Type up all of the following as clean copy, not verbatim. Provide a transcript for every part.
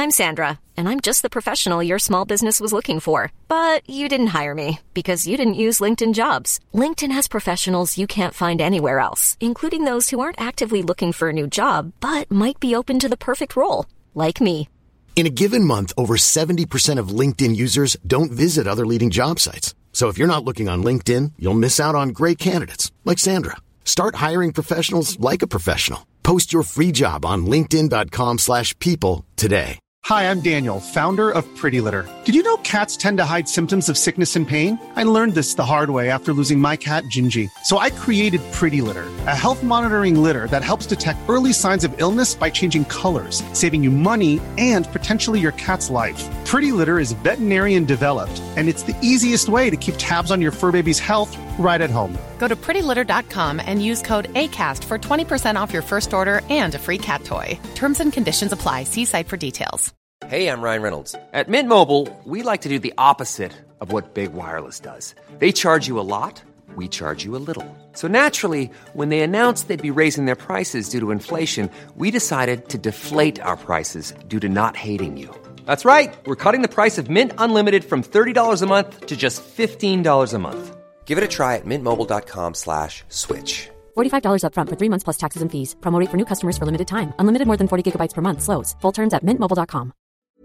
I'm Sandra, and I'm just the professional your small business was looking for. But you didn't hire me because you didn't use LinkedIn Jobs. LinkedIn has professionals you can't find anywhere else, including those who aren't actively looking for a new job, but might be open to the perfect role, like me. In a given month, over 70% of LinkedIn users don't visit other leading job sites. So if you're not looking on LinkedIn, you'll miss out on great candidates like Sandra. Start hiring professionals like a professional. Post your free job on linkedin.com/people today. Hi, I'm Daniel, founder of Pretty Litter. Did you know cats tend to hide symptoms of sickness and pain? I learned this the hard way after losing my cat, Gingy. So I created Pretty Litter, a health monitoring litter that helps detect early signs of illness by changing colors, saving you money and potentially your cat's life. Pretty Litter is veterinarian developed, and it's the easiest way to keep tabs on your fur baby's health right at home. Go to prettylitter.com and use code ACAST for 20% off your first order and a free cat toy. Terms and conditions apply. See site for details. Hey, I'm Ryan Reynolds. At Mint Mobile, we like to do the opposite of what Big Wireless does. They charge you a lot, we charge you a little. So naturally, when they announced they'd be raising their prices due to inflation, we decided to deflate our prices due to not hating you. That's right. We're cutting the price of Mint Unlimited from $30 a month to just $15 a month. Give it a try at mintmobile.com/switch. $45 up front for 3 months plus taxes and fees. Promo rate for new customers for limited time. Unlimited more than 40 gigabytes per month. Slows full terms at mintmobile.com.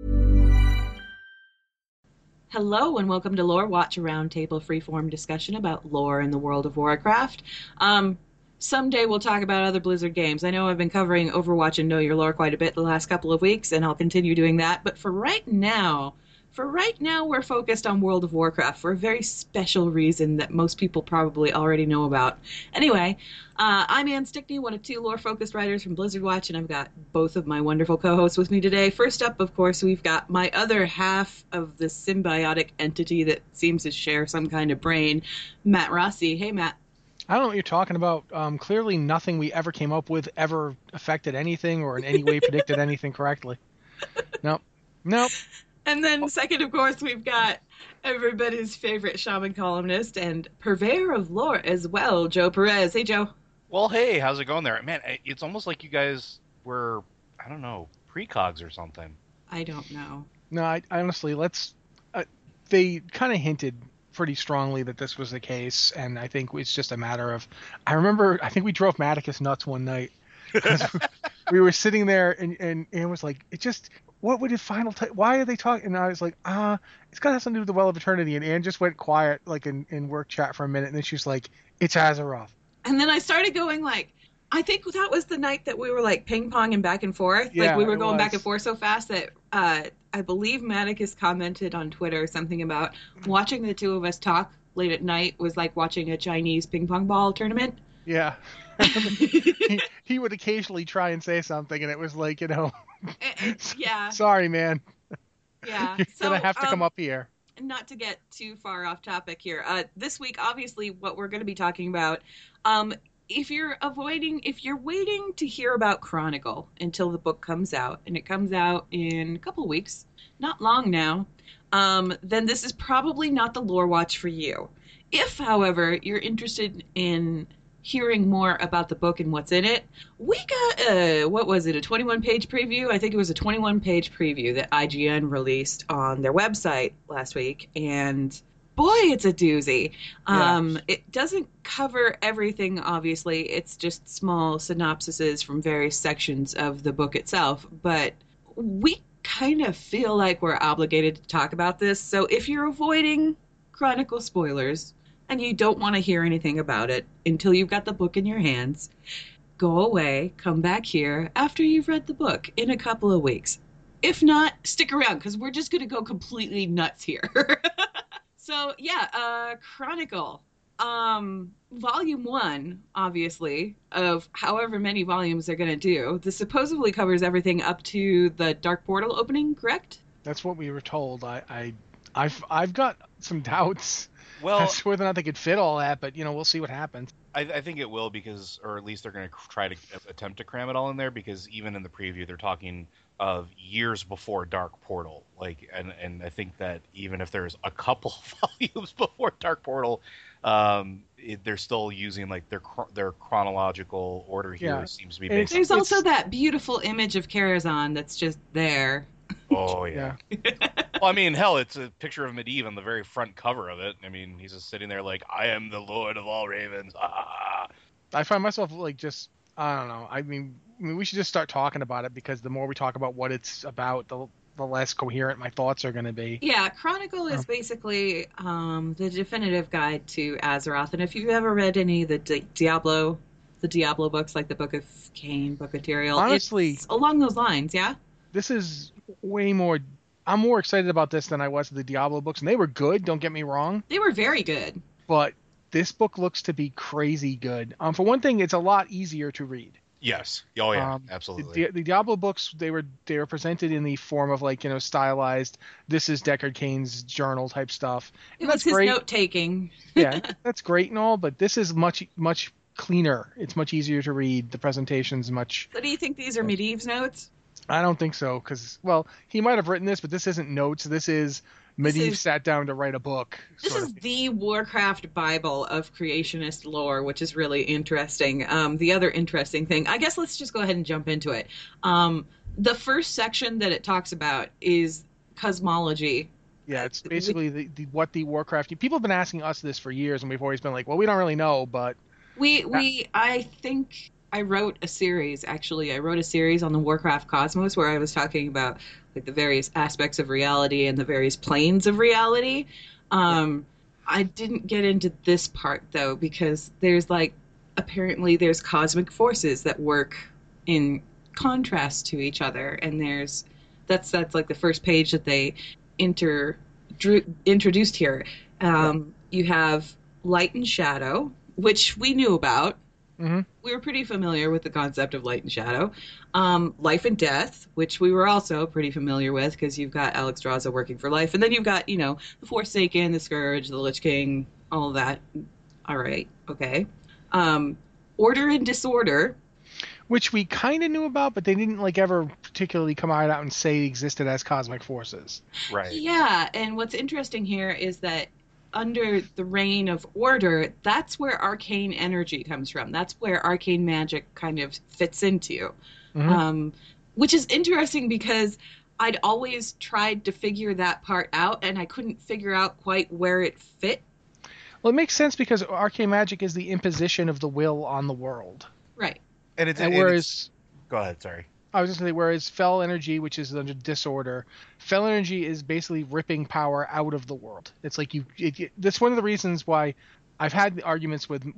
Hello and welcome to Lore Watch, a roundtable freeform discussion about lore in the world of Warcraft. Someday we'll talk about other Blizzard games. I know I've been covering Overwatch and Know Your Lore quite a bit the last couple of weeks, and I'll continue doing that. But for right now, we're focused on World of Warcraft for a very special reason that most people probably already know about. Anyway, I'm Ann Stickney, one of two lore-focused writers from Blizzard Watch, and I've got both of my wonderful co-hosts with me today. First up, of course, we've got my other half of the symbiotic entity that seems to share some kind of brain, Matt Rossi. Hey, Matt. I don't know what you're talking about. Clearly nothing we ever came up with ever affected anything or in any way predicted anything correctly. Nope. And then second, of course, we've got everybody's favorite shaman columnist and purveyor of lore as well, Joe Perez. Hey, Joe. Well, hey, how's it going there? Man, it's almost like you guys were, I don't know, precogs or something. I don't know. No, I honestly, they kind of hinted pretty strongly that this was the case, and I think it's just a matter of, I think we drove Maticus nuts one night. We were sitting there, and it was like, what would the final why are they talking? And I was like, it's got to have something to do with the Well of Eternity. And Anne just went quiet, like in work chat for a minute. And then she's like, it's Azeroth. And then I started going like, I think that was the night that we were like ping-ponging back and forth. Yeah, like we were going back and forth so fast that I believe Maticus commented on Twitter something about watching the two of us talk late at night was like watching a Chinese ping pong ball tournament. Yeah. he would occasionally try and say something, and it was like, yeah. Sorry, man. Yeah. You're going to have to come up here. Not to get too far off topic here. This week, obviously, what we're going to be talking about, if you're waiting to hear about Chronicle until the book comes out, and it comes out in a couple of weeks, not long now, then this is probably not the Lore Watch for you. If, however, you're interested in hearing more about the book and what's in it, we got a 21-page preview? I think it was a 21-page preview that IGN released on their website last week, and boy, it's a doozy. Yes. It doesn't cover everything, obviously. It's just small synopsises from various sections of the book itself, but we kind of feel like we're obligated to talk about this, so if you're avoiding Chronicle spoilers, and you don't want to hear anything about it until you've got the book in your hands, go away, come back here after you've read the book in a couple of weeks. If not, stick around, because we're just going to go completely nuts here. So, yeah, Chronicle. Volume 1, obviously, of however many volumes they're going to do. This supposedly covers everything up to the Dark Portal opening, correct? That's what we were told. I've got some doubts. Well, as to whether or not they could fit all that, but we'll see what happens. I think it will, because, or at least they're going to try to attempt to cram it all in there, because even in the preview they're talking of years before Dark Portal, and I think that even if there's a couple volumes before Dark Portal, they're still using like their chronological order here. Yeah. Seems to be based. There's also that beautiful image of Karazhan that's just there. Oh, yeah. Well, I mean, hell, it's a picture of Medivh on the very front cover of it. I mean, he's just sitting there like, I am the Lord of all ravens. Ah. I find myself like just, I don't know. I mean, we should just start talking about it, because the more we talk about what it's about, the less coherent my thoughts are going to be. Yeah, Chronicle is basically the definitive guide to Azeroth. And if you've ever read any of the Diablo books, like the Book of Cain, Book of Tyrael, honestly, it's along those lines, yeah? This is way more... I'm more excited about this than I was the Diablo books, and they were good, don't get me wrong. They were very good. But this book looks to be crazy good. For one thing, it's a lot easier to read. Yes. Oh, yeah, absolutely. The Diablo books, they were presented in the form of, like, stylized, this is Deckard Cain's journal type stuff. It was his note-taking. Yeah, that's great and all, but this is much, much cleaner. It's much easier to read. The presentation's much... So do you think these are Medivh's notes? I don't think so, because, well, he might have written this, but this isn't notes. This is Medivh sat down to write a book. This is the Warcraft Bible of creationist lore, which is really interesting. The other interesting thing, I guess let's just go ahead and jump into it. The first section that it talks about is cosmology. Yeah, it's basically what the Warcraft... People have been asking us this for years, and we've always been like, well, we don't really know, but... I think... I wrote a series on the Warcraft cosmos, where I was talking about like the various aspects of reality and the various planes of reality. I didn't get into this part though, because apparently there's cosmic forces that work in contrast to each other, and that's like the first page that they introduced here. You have light and shadow, which we knew about. Mm-hmm. We were pretty familiar with the concept of light and shadow. Life and death, which we were also pretty familiar with, because you've got Alexstrasza working for life. And then you've got, the Forsaken, the Scourge, the Lich King, all of that. All right. Okay. Order and disorder. Which we kind of knew about, but they didn't ever particularly come out and say existed as cosmic forces. Right. Yeah. And what's interesting here is that under the reign of order, that's where arcane energy comes from. That's where arcane magic kind of fits into, which is interesting, because I'd always tried to figure that part out, and I couldn't figure out quite where it fit. Well, it makes sense, because arcane magic is the imposition of the will on the world. Right. Go ahead, sorry. I was just going to say, whereas fel energy, which is under disorder, fel energy is basically ripping power out of the world. It's like that's one of the reasons why I've had arguments with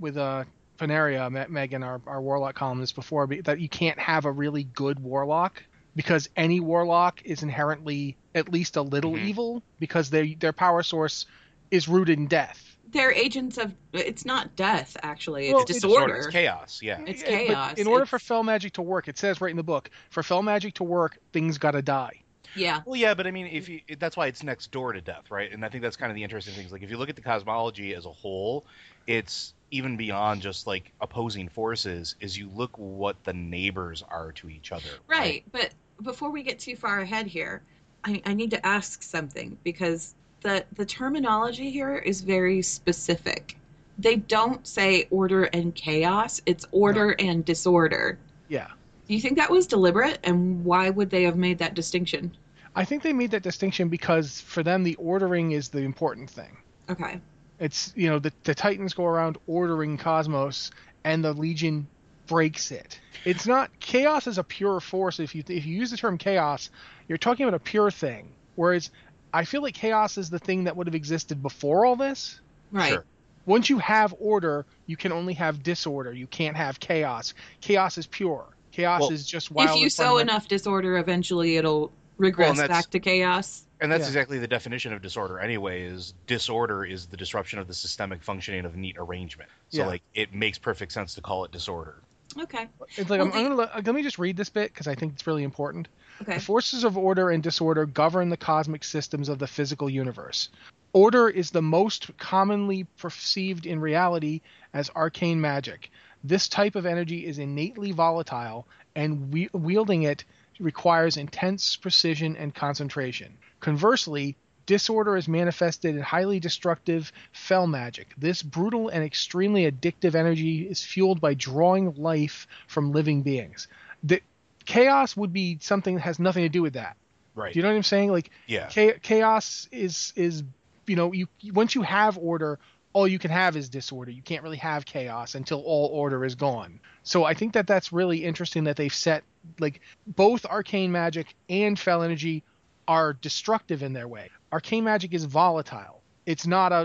Fenaria, Megan, our warlock columnist before, that you can't have a really good warlock, because any warlock is inherently at least a little evil, because their power source is rooted in death. They're agents of... It's not death, actually. It's disorder. It's chaos, yeah. It's chaos. But in order for fel magic to work, it says right in the book, for fel magic to work, things got to die. Yeah. Well, yeah, but I mean, that's why it's next door to death, right? And I think that's kind of the interesting thing. Like, if you look at the cosmology as a whole, it's even beyond just, opposing forces, is you look what the neighbors are to each other. Right. But before we get too far ahead here, I need to ask something, because... The terminology here is very specific. They don't say order and chaos. It's order and disorder. Yeah. Do you think that was deliberate? And why would they have made that distinction? I think they made that distinction because for them, the ordering is the important thing. Okay. It's, the Titans go around ordering cosmos, and the Legion breaks it. It's not... Chaos is a pure force. If you use the term chaos, you're talking about a pure thing. Whereas... I feel like chaos is the thing that would have existed before all this. Right. Sure. Once you have order, you can only have disorder. You can't have chaos. Chaos is pure. Chaos is just wild. If you sow enough disorder, eventually it'll regress back to chaos. And that's exactly the definition of disorder anyway, is disorder is the disruption of the systemic functioning of neat arrangement. So, it makes perfect sense to call it disorder. Okay. It's like, let me just read this bit, because I think it's really important. Okay. The forces of order and disorder govern the cosmic systems of the physical universe. Order is the most commonly perceived in reality as arcane magic. This type of energy is innately volatile, and wielding it requires intense precision and concentration. Conversely, disorder is manifested in highly destructive fel magic. This brutal and extremely addictive energy is fueled by drawing life from living beings. The chaos would be something that has nothing to do with that. Right. Do you know what I'm saying? Like, Yeah. Chaos is you once you have order, all you can have is disorder. You can't really have chaos until all order is gone. So I think that that's really interesting that they've set, like, both arcane magic and fel energy are destructive in their way. Arcane magic is volatile. It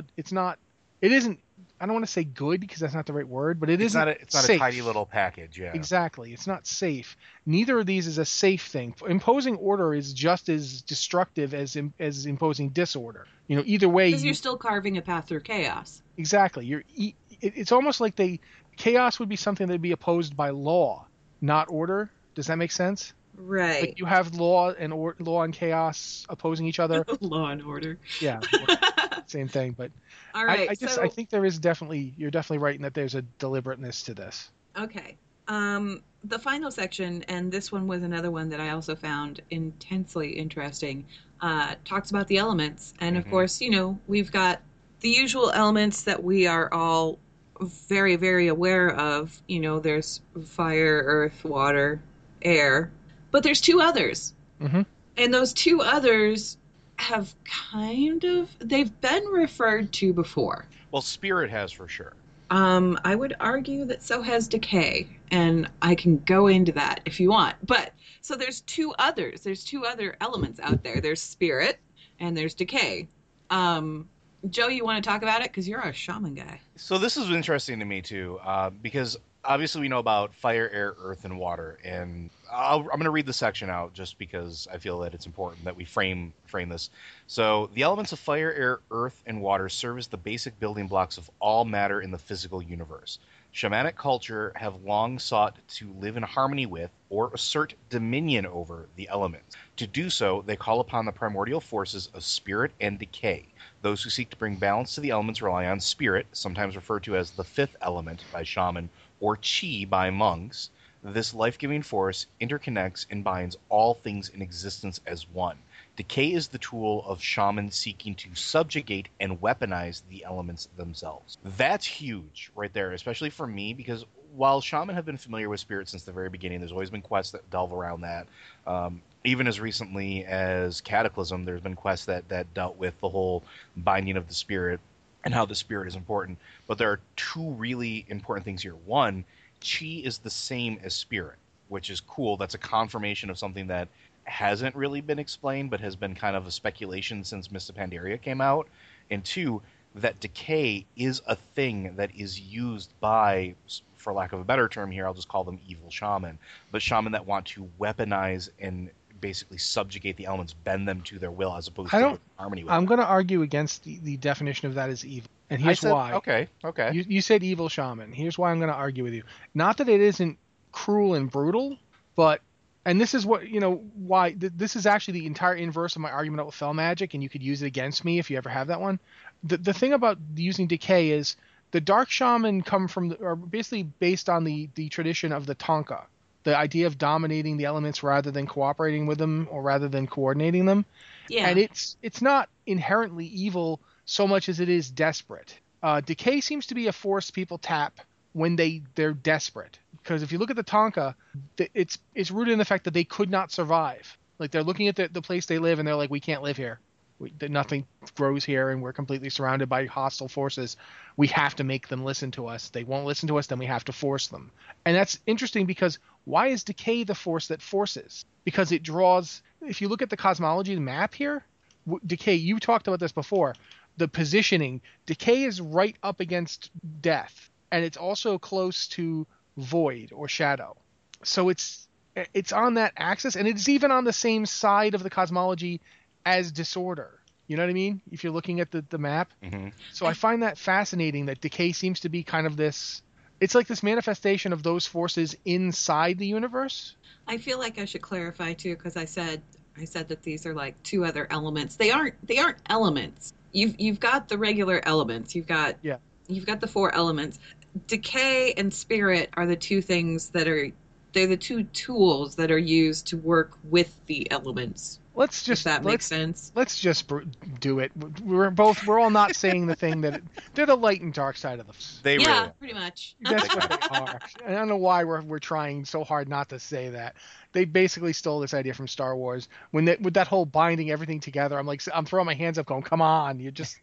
isn't, I don't want to say good because that's not the right word, but it's not a tidy little package. Yeah. Exactly. It's not safe. Neither of these is a safe thing. Imposing order is just as destructive as imposing disorder. Either way. Because you're still carving a path through chaos. Exactly. It's almost like chaos would be something that'd be opposed by law, not order. Does that make sense? Right. Like you have law and chaos opposing each other. Law and order. Yeah. Same thing, but all right. I think you're definitely right in that there's a deliberateness to this. Okay. The final section, and this one was another one that I also found intensely interesting, talks about the elements. And of course, we've got the usual elements that we are all very, very aware of. There's fire, earth, water, air, but there's two others. Mm-hmm. And those two others have they've been referred to before. Well, spirit has for sure. I would argue that so has decay, and I can go into that if you want. But so there's two others. There's two other elements out there. There's spirit and there's decay. Joe, you want to talk about it? Because you're a shaman guy. So this is interesting to me, too, because obviously we know about fire, air, earth, and water. And I'm going to read the section out just because I feel that it's important that we frame this. So the elements of fire, air, earth, and water serve as the basic building blocks of all matter in the physical universe. Shamanic culture have long sought to live in harmony with or assert dominion over the elements. To do so, they call upon the primordial forces of spirit and decay. Those who seek to bring balance to the elements rely on spirit, sometimes referred to as the fifth element by shaman, or chi by monks. This life-giving force interconnects and binds all things in existence as one. Decay is the tool of shamans seeking to subjugate and weaponize the elements themselves. That's huge right there, especially for me, because while shaman have been familiar with spirit since the very beginning, there's always been quests that delve around that. Even as recently as Cataclysm, there's been quests that dealt with the whole binding of the spirit and how the spirit is important. But there are two really important things here. One, chi is the same as spirit, which is cool. That's a confirmation of something that hasn't really been explained, but has been kind of a speculation since Mists of Pandaria came out. And two, that decay is a thing that is used by, for lack of a better term here, I'll just call them evil shaman, but shaman that want to weaponize and basically subjugate the elements, bend them to their will, as opposed to harmony with I'm them. going to argue against the definition of that as evil. And here's why. Okay. You said evil shaman. Here's why I'm going to argue with you. Not that it isn't cruel and brutal, but, and this is what, why, this is actually the entire inverse of my argument with fel magic, and you could use it against me if you ever have that one. The thing about using decay is the dark shaman are basically based on the tradition of the Tonka, the idea of dominating the elements rather than cooperating with them or rather than coordinating them. Yeah. And it's not inherently evil so much as it is desperate. Decay seems to be a force people tap when they're desperate. Because if you look at the Tonka, it's rooted in the fact that they could not survive. Like, they're looking at the place they live and they're like, we can't live here. Nothing grows here and we're completely surrounded by hostile forces. We have to make them listen to us. They won't listen to us, then we have to force them. And that's interesting because why is decay the force that forces? Because it draws, if you look at the cosmology, the map here, decay, you talked about this before, the positioning, decay is right up against death. And it's also close to void or shadow. So it's on that axis, and it's even on the same side of the cosmology as disorder. You know what I mean? If you're looking at the map. Mm-hmm. So I find that fascinating that decay seems to be kind of this, it's like this manifestation of those forces inside the universe. I feel like I should clarify too, because I said that these are like two other elements. They aren't elements. You've got the regular elements. You've got the four elements. Decay and spirit are the two things that are they're the two tools that are used to work with the elements. Let's just if that makes sense. Let's just do it. We're all not saying the thing that they're the light and dark side of the. They yeah, really pretty much. That's what they are. I don't know why we're trying so hard not to say that. They basically stole this idea from Star Wars with that whole binding everything together. I'm throwing my hands up, going, "Come on, you just."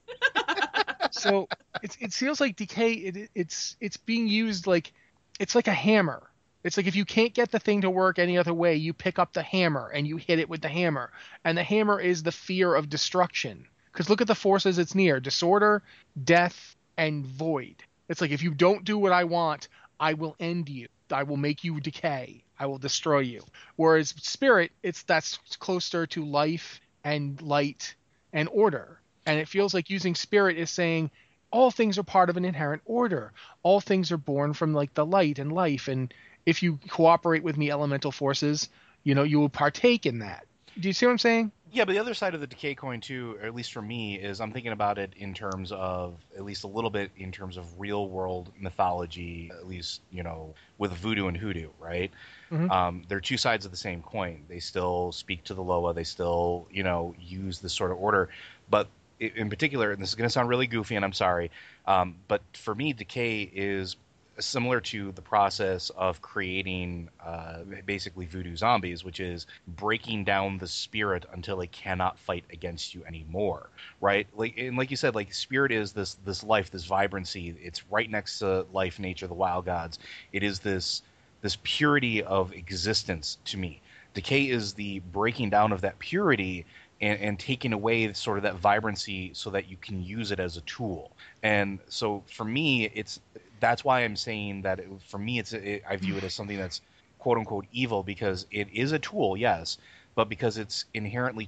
So it feels like decay. It's being used like it's like a hammer. It's like if you can't get the thing to work any other way, you pick up the hammer and you hit it with the hammer. And the hammer is the fear of destruction. Because look at the forces it's near. Disorder, death, and void. It's like if you don't do what I want, I will end you. I will make you decay. I will destroy you. Whereas spirit, that's closer to life and light and order. And it feels like using spirit is saying all things are part of an inherent order. All things are born from like the light and life, and if you cooperate with me, elemental forces, you will partake in that. Do you see what I'm saying? Yeah, but the other side of the decay coin too, or at least for me, is I'm thinking about it in terms of, at least a little bit in terms of real world mythology, at least, with voodoo and hoodoo, right? Mm-hmm. They're two sides of the same coin. They still speak to the Loa. They still, use this sort of order. But in particular, and this is going to sound really goofy, and I'm sorry, but for me, decay is similar to the process of creating basically voodoo zombies, which is breaking down the spirit until it cannot fight against you anymore, right? Like you said, like spirit is this life, this vibrancy. It's right next to life, nature, the wild gods. It is this purity of existence to me. Decay is the breaking down of that purity and taking away sort of that vibrancy so that you can use it as a tool. And so for me, that's why I'm saying that for me, I view it as something that's quote unquote evil, because it is a tool, yes, but because it's inherently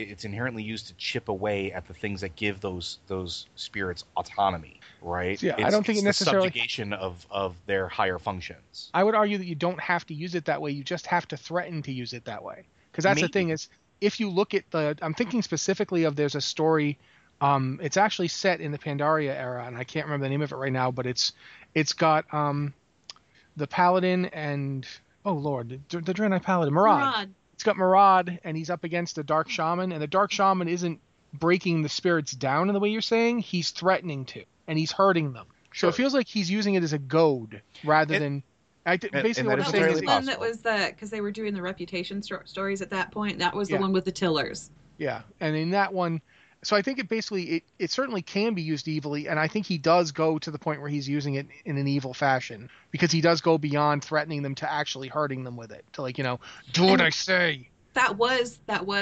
used to chip away at the things that give those spirits autonomy, right? Yeah, I don't think it necessarily the subjugation of their higher functions. I would argue that you don't have to use it that way. You just have to threaten to use it that way, because that's the thing is, if you look at I'm thinking specifically of, there's a story. It's actually set in the Pandaria era, and I can't remember the name of it right now, but it's got the Paladin and the Draenei Paladin, Murad. It's got Murad, and he's up against a Dark Shaman, and the Dark Shaman isn't breaking the spirits down in the way you're saying. He's threatening to, and he's hurting them. Sure. So it feels like he's using it as a goad rather than. Basically, what I'm saying is, one that was because they were doing the reputation stories at that point. That was the one with the tillers. Yeah, and in that one. So I think it certainly can be used evilly, and I think he does go to the point where he's using it in an evil fashion, because he does go beyond threatening them to actually hurting them with it, to do what I say. That was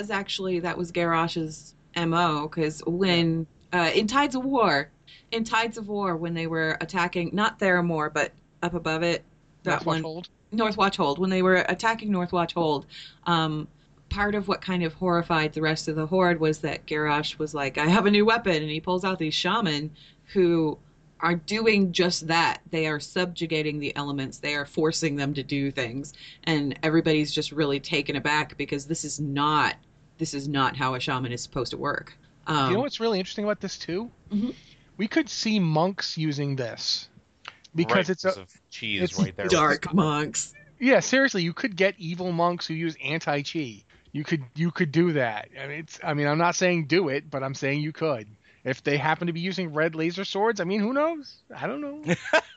Garrosh's MO, because when in Tides of War, when they were attacking not Theramore but up above it, Northwatch Hold, when they were attacking Northwatch Hold, part of what kind of horrified the rest of the horde was that Garrosh was like, I have a new weapon, and he pulls out these shaman who are doing just that. They are subjugating the elements. They are forcing them to do things, and everybody's just really taken aback, because this is not how a shaman is supposed to work. You know what's really interesting about this too? Mm-hmm. We could see monks using this, because it's right there. Dark monks. Yeah, seriously, you could get evil monks who use anti-chi. You could do that. I'm not saying do it, but I'm saying you could. If they happen to be using red laser swords, who knows? I don't know.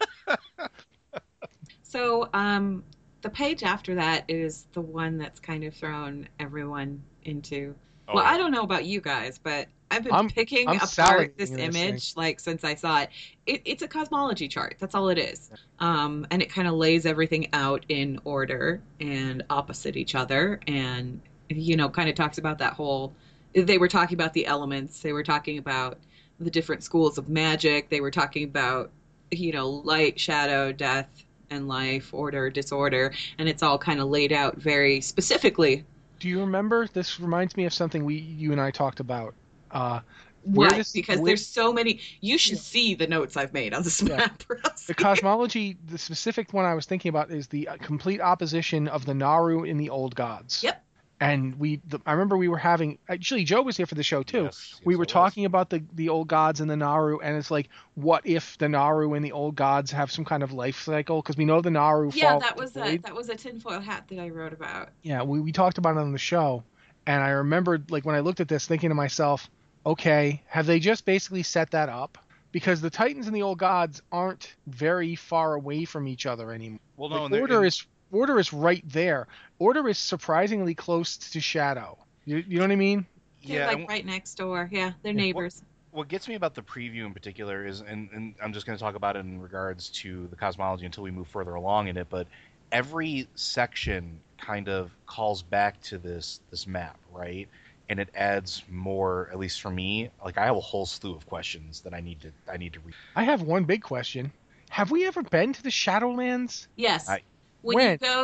So, the page after that is the one that's kind of thrown everyone into. Oh. Well, I don't know about you guys, but I've been picking apart this image since I saw it. It's a cosmology chart. That's all it is. And it kind of lays everything out in order and opposite each other, and kind of talks about that whole. They were talking about the elements. They were talking about the different schools of magic. They were talking about light, shadow, death, and life, order, disorder, and it's all kind of laid out very specifically. Do you remember? This reminds me of something you and I talked about. Because there's so many. You should see the notes I've made on this map. The cosmology, the specific one I was thinking about is the complete opposition of the Naru in the Old Gods. Yep. And I remember we were having, actually Joe was here for the show too. Yes, we yes, were I was. talking about the old gods and the Naru, and it's like, what if the Naru and the old gods have some kind of life cycle? Because we know the Naru Yeah, fall that to was void. that was a tinfoil hat that I wrote about. Yeah, we talked about it on the show, and I remembered, like, when I looked at this, thinking to myself, okay, have they just basically set that up? Because the Titans and the old gods aren't very far away from each other anymore. Well, no, Like, and Order is right there. Order is surprisingly close to Shadow. You know what I mean? They're yeah, like right next door. Yeah, they're neighbors. what gets me about the preview in particular is, and I'm just going to talk about it in regards to the cosmology until we move further along in it, but every section kind of calls back to this map, right? And it adds more, at least for me. Like, I have a whole slew of questions that I need to read. I have one big question. Have we ever been to the Shadowlands? Yes. When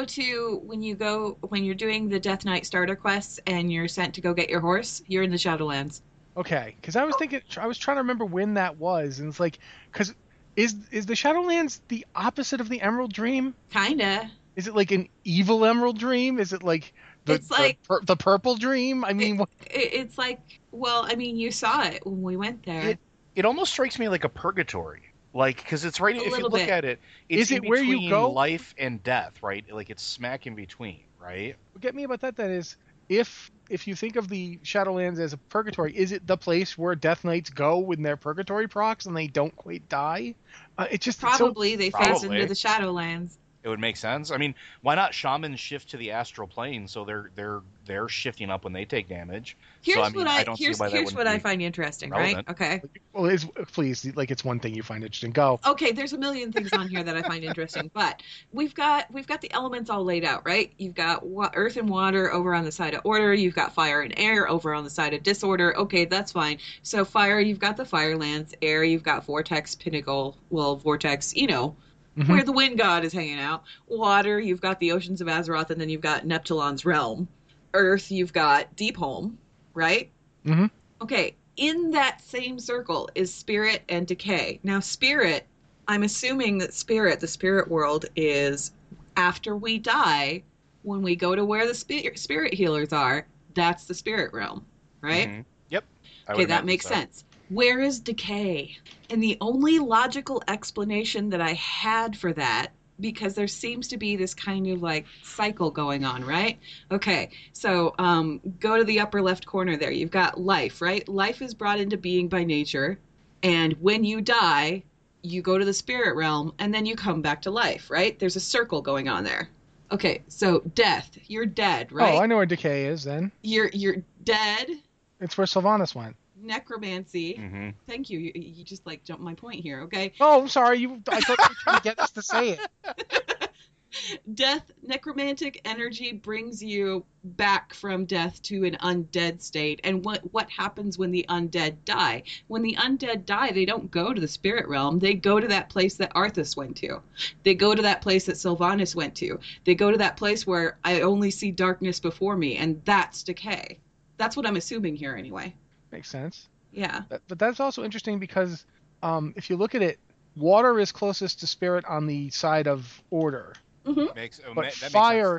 you're doing the Death Knight starter quests and you're sent to go get your horse, you're in the Shadowlands. Okay, because I was trying to remember when that was, and it's like, because is the Shadowlands the opposite of the Emerald Dream? Kinda. Is it like an evil Emerald Dream? Is it like the Purple Dream? I mean, it's like, well, I mean, you saw it when we went there. It almost strikes me like a purgatory. Like, because it's right, if you look at it, it's is it in where you between go? life and death, right? Like, it's smack in between, right? What get me about that is, if you think of the Shadowlands as a purgatory, is it the place where Death Knights go when they're purgatory procs and they don't quite die? Probably they phase Probably. into the Shadowlands. It would make sense. I mean, why not shamans shift to the astral plane so they're shifting up when they take damage? Here's so, I mean, I don't here's see why that what wouldn't I be find interesting, relevant. right? Okay. Well, please, like, it's one thing you find interesting. Go. Okay, there's a million things on here that I find interesting, but we've got the elements all laid out, right? You've got earth and water over on the side of order. You've got fire and air over on the side of disorder. Okay, that's fine. So fire, you've got the Firelands. Air, you've got Vortex, Pinnacle, Vortex, where the wind god is hanging out. Water, you've got the oceans of Azeroth, and then you've got Neptulon's realm. Earth, you've got Deepholm, right? Mm-hmm. Okay, in that same circle is spirit and decay. Now, spirit, I'm assuming that spirit, the spirit world, is after we die, when we go to where the spirit healers are, that's the spirit realm, right? Mm-hmm. Yep. Okay, that makes sense. Where is decay? And the only logical explanation that I had for that, because there seems to be this kind of like cycle going on, right? Okay, so go to the upper left corner there. You've got life, right? Life is brought into being by nature. And when you die, you go to the spirit realm and then you come back to life, right? There's a circle going on there. Okay, so death. You're dead, right? Oh, I know where decay is then. You're dead. It's where Sylvanas went. Necromancy. Mm-hmm. Thank you. You just like jumped my point here, okay? Oh, I'm sorry. I thought you were trying to get us to say it. Death, necromantic energy brings you back from death to an undead state. And what happens when the undead die? When the undead die, they don't go to the spirit realm. They go to that place that Arthas went to. They go to that place that Sylvanas went to. They go to that place where I only see darkness before me, and that's decay. That's what I'm assuming here anyway. Makes sense. Yeah. But that's also interesting because if you look at it, water is closest to spirit on the side of order. Mm-hmm. But that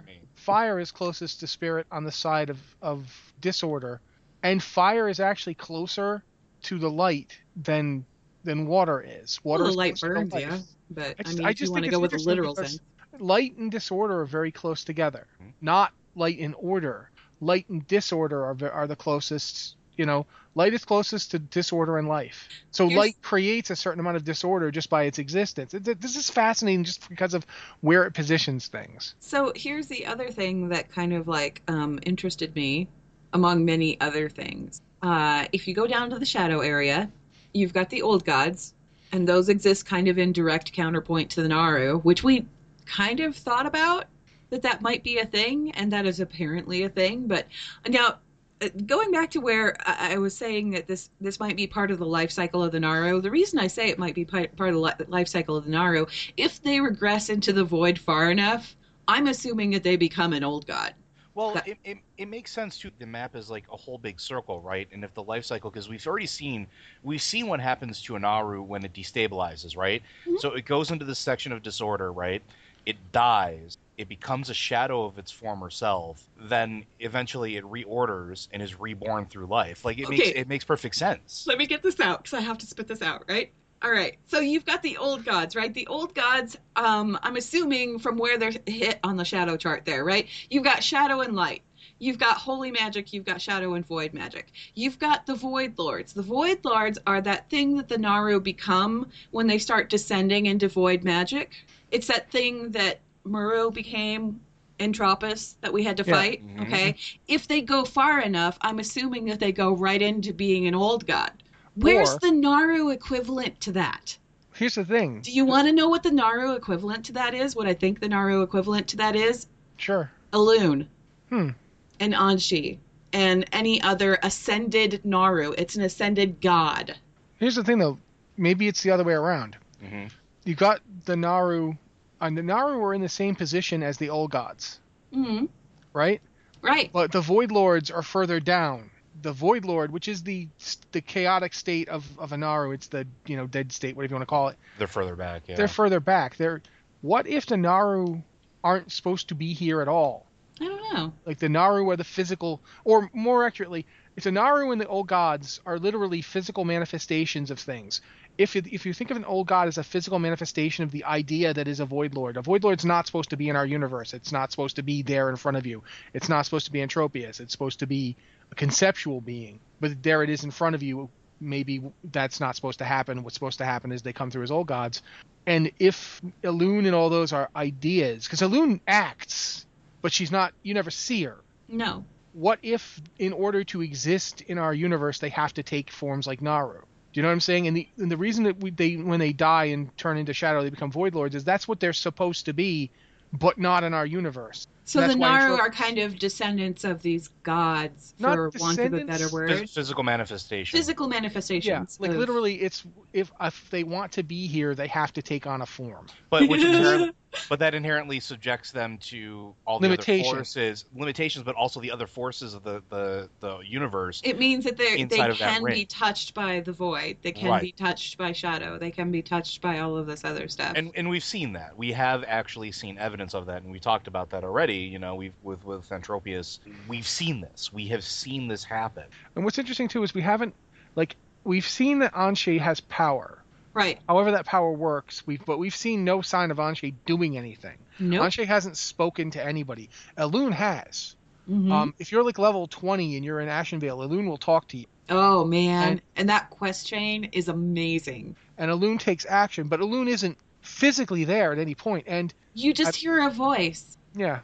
fire is closest to spirit on the side of disorder, and fire is actually closer to the light than water is. Water Well, is the light closer to burns, life. yeah. But It's- I mean, I if you just want to think go it's with the interesting literal because sense. Light and disorder are very close together. Not light and order. Light and disorder are the closest. Light is closest to disorder and life. So light creates a certain amount of disorder just by its existence. This is fascinating just because of where it positions things. So here's the other thing that kind of like interested me, among many other things. If you go down to the shadow area, you've got the old gods, and those exist kind of in direct counterpoint to the Naru, which we kind of thought about that might be a thing, and that is apparently a thing. But now, going back to where I was saying that this might be part of the life cycle of the Naru, the reason I say it might be part of the life cycle of the Naru, if they regress into the void far enough, I'm assuming that they become an old god. Well, it makes sense too. The map is like a whole big circle, right? And if the life cycle, because we've seen what happens to a Naru when it destabilizes, right? Mm-hmm. So it goes into this section of disorder, right? It dies, it becomes a shadow of its former self, then eventually it reorders and is reborn through life. Like it makes perfect sense. Let me get this out because I have to spit this out, right? All right. So you've got the old gods, right? The old gods, I'm assuming from where they're hit on the shadow chart there, right? You've got shadow and light. You've got holy magic. You've got shadow and void magic. You've got the void lords. The void lords are that thing that the Naru become when they start descending into void magic. It's that thing that Muru became in Tropis that we had to fight, okay? If they go far enough, I'm assuming that they go right into being an old god. Where's the Naru equivalent to that? Here's the thing. Do you want to know what the Naru equivalent to that is? What I think the Naru equivalent to that is? Sure. Elune. And Anshi. And any other ascended Naru. It's an ascended god. Here's the thing, though. Maybe it's the other way around. You got the Naru... And the Naru were in the same position as the old gods. Right? Right. But the Void Lords are further down. The Void Lord, which is the chaotic state of a Naru, it's the dead state, whatever you want to call it. They're further back. Yeah. They're further back. What if the Naru aren't supposed to be here at all? I don't know. Like the Naru are the physical, or more accurately, if the Naru and the old gods are literally physical manifestations of things. If you think of an old god as a physical manifestation of the idea that is a Void Lord is not supposed to be in our universe. It's not supposed to be there in front of you. It's not supposed to be Entropius. It's supposed to be a conceptual being. But there it is in front of you. Maybe that's not supposed to happen. What's supposed to happen is they come through as old gods. And if Elune and all those are ideas, because Elune acts, but she's not, you never see her. No. What if, in order to exist in our universe, they have to take forms like Naru? Do you know what I'm saying? And the reason that when they die and turn into shadow, they become Void Lords is that's what they're supposed to be, but not in our universe. So the Naru are kind of descendants of these gods, for want of a better word. Physical manifestations. Physical manifestations. Yeah, like literally, it's if they want to be here, they have to take on a form. But that inherently subjects them to all the other forces, limitations, but also the other forces of the universe. It means that they can be touched by the void. They can be touched by shadow. They can be touched by all of this other stuff. And we've seen that. We have actually seen evidence of that, and we talked about that already. We've with Entropius, we've seen this. We have seen this happen. And what's interesting too is we've seen that Anshi has power. Right. However that power works, we've seen no sign of Anshi doing anything. Nope. Anshi hasn't spoken to anybody. Elune has. If you're like level 20 and you're in Ashenvale, Elune will talk to you. Oh man, and that quest chain is amazing. And Elune takes action, but Elune isn't physically there at any point. And you just hear a voice. Yeah.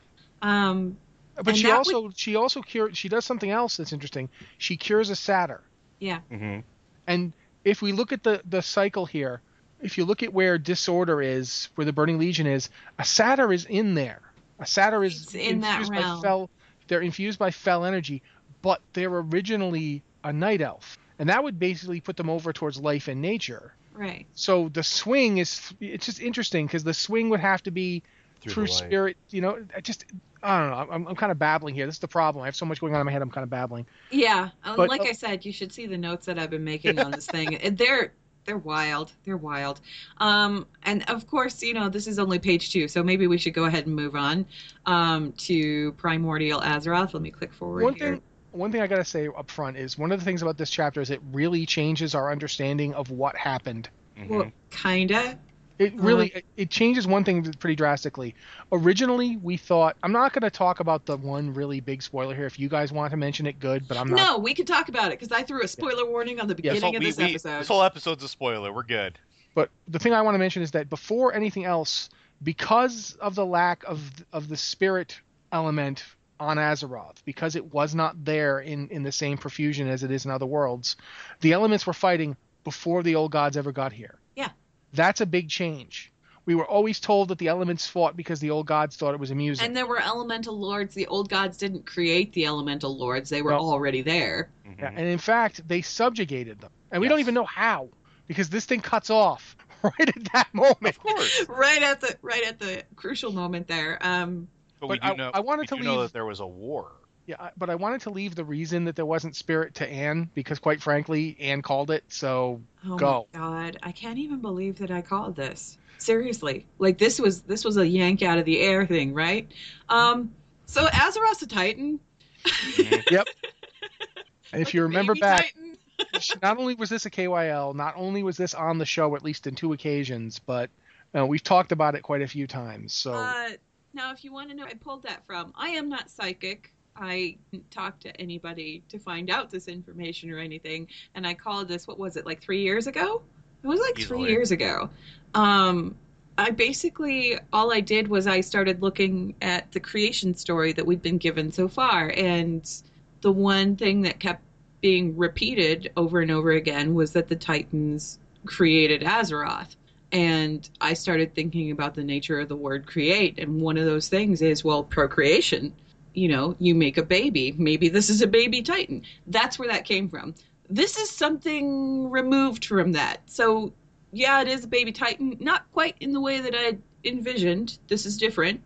But she also cures. She does something else that's interesting. She cures a satyr. Yeah. And if we look at the cycle here, if you look at where disorder is, where the Burning Legion is, a satyr is in there. A satyr is in that realm. They're infused by fel energy, but they're originally a night elf, and that would basically put them over towards life and nature. Right. So the swing it's just interesting because the swing would have to be through spirit. I don't know. I'm kind of babbling here. This is the problem. I have so much going on in my head. I'm kind of babbling. Yeah. But, like I said, you should see the notes that I've been making on this thing. They're wild. They're wild. And of course, this is only page 2, so maybe we should go ahead and move on to Primordial Azeroth. Let me click forward here. One thing I got to say up front is one of the things about this chapter is it really changes our understanding of what happened. Well, kinda. It really it changes one thing pretty drastically. Originally, we thought I'm not going to talk about the one really big spoiler here. If you guys want to mention it, good. But I'm not. No, we can talk about it because I threw a spoiler warning on the beginning of this episode. This whole episode's a spoiler. We're good. But the thing I want to mention is that before anything else, because of the lack of the spirit element on Azeroth, because it was not there in the same profusion as it is in other worlds, the elements were fighting before the old gods ever got here. Yeah. That's a big change. We were always told that the elements fought because the old gods thought it was amusing. And there were elemental lords. The old gods didn't create the elemental lords. They were already there. Yeah, and in fact, they subjugated them. And we don't even know how, because this thing cuts off right at that moment. Of course. right at the crucial moment there. But we do know that there was a war. Yeah, but I wanted to leave the reason that there wasn't spirit to Anne because, quite frankly, Anne called it. So go. My God, I can't even believe that I called this. Seriously, like this was a yank out of the air thing, right? So Azeroth's a Titan. Yep. And if you remember Baby back, Titan. not only was this a KYL, not only was this on the show at least in 2 occasions, but we've talked about it quite a few times. So now, if you want to know where I pulled that from, I am not psychic. I didn't talk to anybody to find out this information or anything. And I called this, what was it, like 3 years ago? It was like Easily. 3 years ago. I basically, all I did was I started looking at the creation story that we've been given so far. And the one thing that kept being repeated over and over again was that the Titans created Azeroth. And I started thinking about the nature of the word create. And one of those things is, well, procreation. You know, you make a baby. Maybe this is a baby Titan. That's where that came from. This is something removed from that. So, yeah, it is a baby Titan. Not quite in the way that I envisioned. This is different.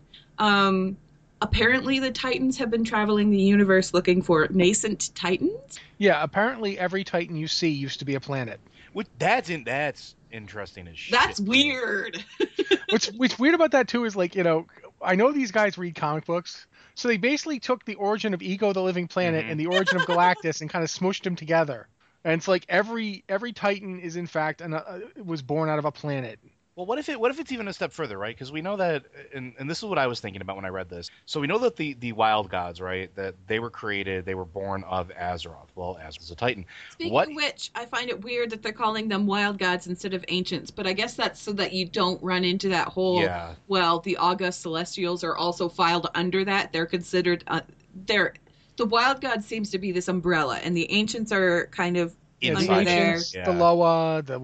Apparently, the Titans have been traveling the universe looking for nascent Titans. yeah, apparently every Titan you see used to be a planet. That's interesting as shit. That's weird. What's weird about that too is, like, you know, I know these guys read comic books, so they basically took the origin of Ego the Living Planet and the origin of Galactus and kind of smooshed them together. And it's like every Titan is in fact was born out of a planet. Well, what if it's even a step further, right? Because we know that, and this is what I was thinking about when I read this. So we know that the wild gods, right, that they were created, they were born of Azeroth. Well, Azeroth is a Titan. Speaking of which, I find it weird that they're calling them wild gods instead of ancients, but I guess that's so that you don't run into that whole, well, the August Celestials are also filed under that. They're considered, the wild god seems to be this umbrella, and the ancients are kind of under there. The Loa, the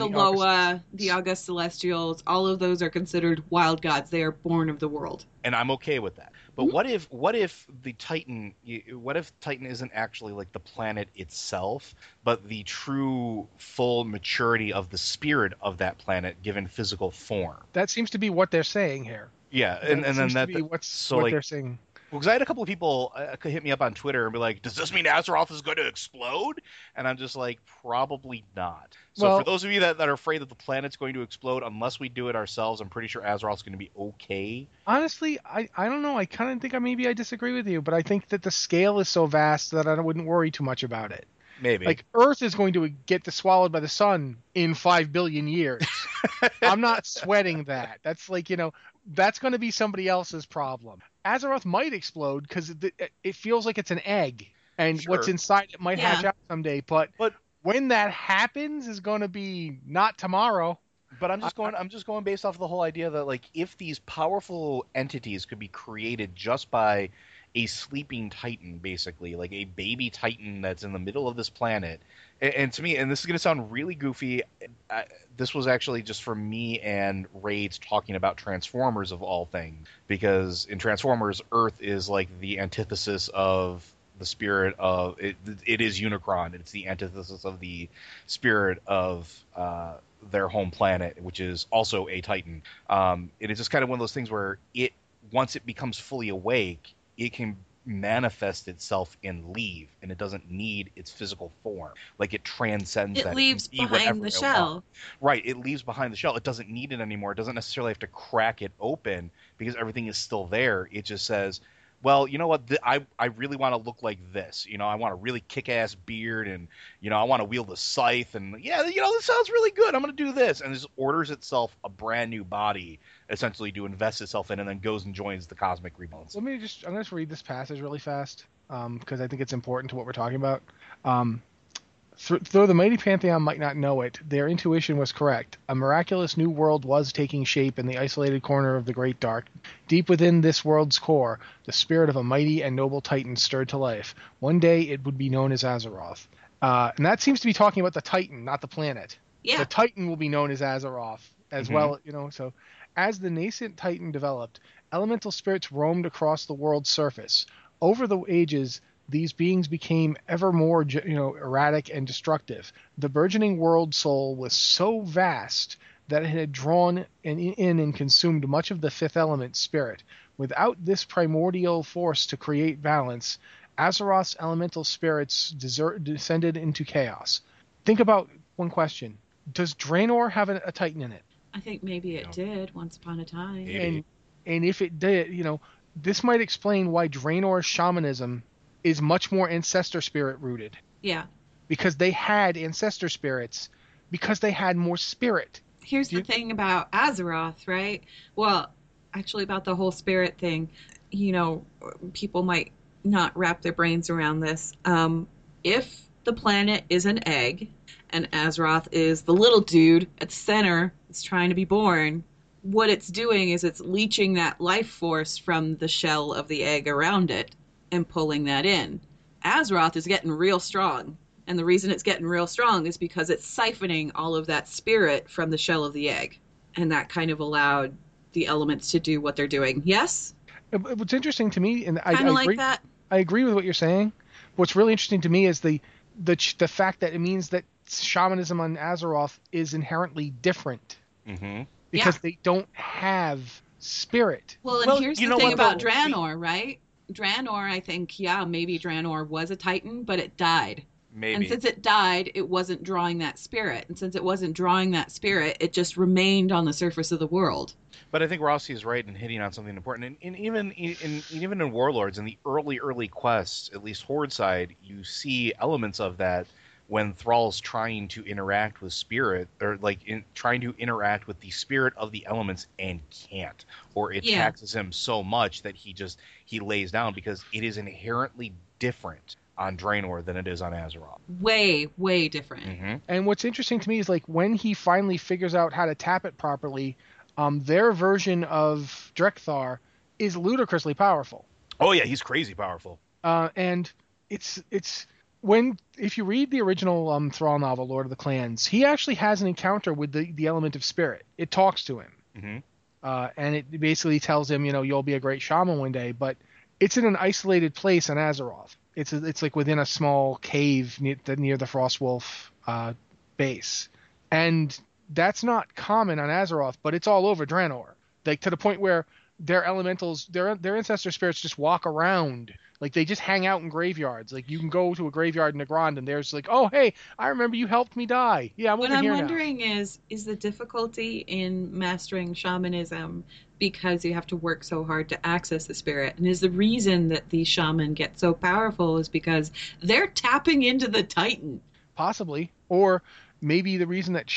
Loa, the August Celestials, all of those are considered wild gods. They are born of the world. And I'm okay with that. But what if the Titan? What if Titan isn't actually like the planet itself, but the true full maturity of the spirit of that planet given physical form? That seems to be what they're saying here. Yeah, and then that's what they're saying. Well, because I had a couple of people hit me up on Twitter and be like, does this mean Azeroth is going to explode? And I'm just like, probably not. So for those of you that are afraid that the planet's going to explode, unless we do it ourselves, I'm pretty sure Azeroth's going to be okay. Honestly, I don't know. I kind of think maybe I disagree with you, but I think that the scale is so vast that I wouldn't worry too much about it. Maybe. Like, Earth is going to get swallowed by the sun in 5 billion years. I'm not sweating that. That's like, you know, that's going to be somebody else's problem. Azeroth might explode because it feels like it's an egg, and what's inside it might hatch out someday. But when that happens is going to be not tomorrow. But I'm just going based off of the whole idea that, like, if these powerful entities could be created just by a sleeping Titan, basically, like a baby Titan that's in the middle of this planet. And to me, and this is going to sound really goofy, this was actually just from me and Raids talking about Transformers of all things. Because in Transformers, Earth is like the antithesis of the spirit of... It is Unicron. It's the antithesis of the spirit of their home planet, which is also a Titan. It is just kind of one of those things where once it becomes fully awake, it can manifest itself and leave, and it doesn't need its physical form. Like, it transcends that. It leaves behind the shell. Right, it leaves behind the shell. It doesn't need it anymore. It doesn't necessarily have to crack it open because everything is still there. It just says, well, you know what, I really want to look like this. You know, I want a really kick-ass beard, and, you know, I want to wield a scythe, and, yeah, you know, this sounds really good. I'm going to do this. And it just orders itself a brand new body, essentially, to invest itself in, and then goes and joins the cosmic rebalance. I'm going to read this passage really fast, because I think it's important to what we're talking about. Though the mighty Pantheon might not know it, their intuition was correct. A miraculous new world was taking shape in the isolated corner of the Great Dark. Deep within this world's core, the spirit of a mighty and noble Titan stirred to life. One day it would be known as Azeroth. And that seems to be talking about the Titan, not the planet. Yeah. The Titan will be known as Azeroth as well, you know. So as the nascent Titan developed, elemental spirits roamed across the world's surface. Over the ages, these beings became ever more, erratic and destructive. The burgeoning world soul was so vast that it had drawn in and consumed much of the fifth element, spirit. Without this primordial force to create balance, Azeroth's elemental spirits descended into chaos. Think about one question. Does Draenor have a Titan in it? I think maybe it did once upon a time. Maybe. And if it did, this might explain why Draenor's shamanism is much more ancestor spirit rooted. Yeah. Because they had ancestor spirits, because they had more spirit. Here's the thing about Azeroth, right? Well, actually about the whole spirit thing, people might not wrap their brains around this. If the planet is an egg and Azeroth is the little dude at the center that's trying to be born, what it's doing is it's leeching that life force from the shell of the egg around it and pulling that in. Azeroth is getting real strong. And the reason it's getting real strong is because it's siphoning all of that spirit from the shell of the egg. And that kind of allowed the elements to do what they're doing. Yes? What's interesting to me, and I like agree, that. I agree with what you're saying. What's really interesting to me is the fact that it means that shamanism on Azeroth is inherently different. Mm-hmm. Because they don't have spirit. Well, and here's the thing about Draenor, right? Draenor, I think, maybe Draenor was a Titan, but it died. Maybe. And since it died, it wasn't drawing that spirit. And since it wasn't drawing that spirit, it just remained on the surface of the world. But I think Rossi is right in hitting on something important. And even in Warlords, in the early quests, at least Horde side, you see elements of that when Thrall's trying to interact with spirit, or trying to interact with the spirit of the elements and can't, or it taxes him so much that he lays down, because it is inherently different on Draenor than it is on Azeroth. Way, way different. Mm-hmm. And what's interesting to me is when he finally figures out how to tap it properly, their version of Drekthar is ludicrously powerful. Oh yeah, he's crazy powerful. And it's if you read the original Thrall novel, Lord of the Clans, he actually has an encounter with the element of spirit. It talks to him. Mm-hmm. And it basically tells him, you'll be a great shaman one day, but it's in an isolated place on Azeroth. It's like within a small cave near the Frostwolf base. And that's not common on Azeroth, but it's all over Draenor. To the point where their elementals, their ancestor spirits just walk around. They just hang out in graveyards. You can go to a graveyard in Nagrand and there's oh, hey, I remember you helped me die. Yeah, I'm over here now. What I'm wondering is the difficulty in mastering shamanism because you have to work so hard to access the spirit? And is the reason that the shaman get so powerful is because they're tapping into the Titan? Possibly. Or maybe the reason that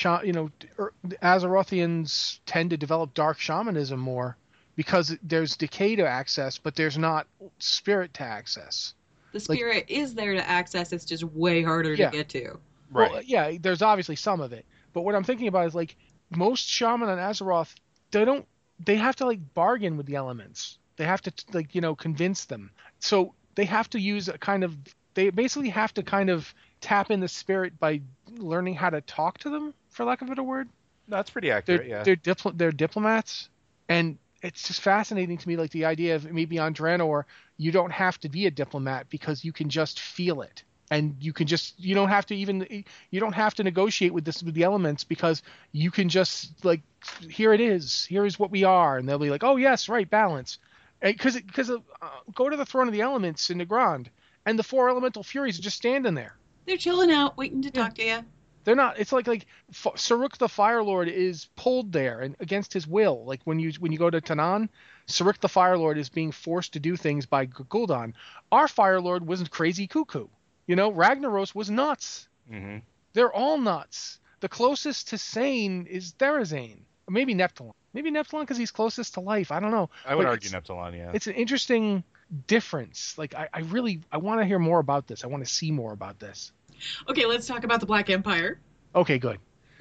Azerothians tend to develop dark shamanism more, because there's decay to access, but there's not spirit to access. The spirit is there to access, it's just way harder to get to. Right. Well, yeah, there's obviously some of it. But what I'm thinking about is most shaman on Azeroth, they have to bargain with the elements. They have to convince them. So they have to use they basically have to kind of tap in the spirit by learning how to talk to them, for lack of a better word. That's pretty accurate, They're diplomats, and it's just fascinating to me, the idea of maybe on Draenor, you don't have to be a diplomat because you can just feel it. And you don't have to negotiate with the elements, because you can just here it is, here is what we are. And they'll be oh yes, right, balance. Because go to the Throne of the Elements in Nagrand, and the 4 elemental furies are just standing there. They're chilling out, waiting to talk to you. They're not. It's Saruk the Fire Lord is pulled there and against his will. When you go to Tanaan, Saruk the Fire Lord is being forced to do things by Gul'dan. Our Fire Lord wasn't crazy cuckoo. Ragnaros was nuts. Mm-hmm. They're all nuts. The closest to sane is Therazane. Or maybe Neptulon. Maybe Neptulon because he's closest to life. I don't know. I would argue Neptulon, yeah. It's an interesting difference. I want to hear more about this. I want to see more about this. Okay, let's talk about the Black Empire. Okay, good.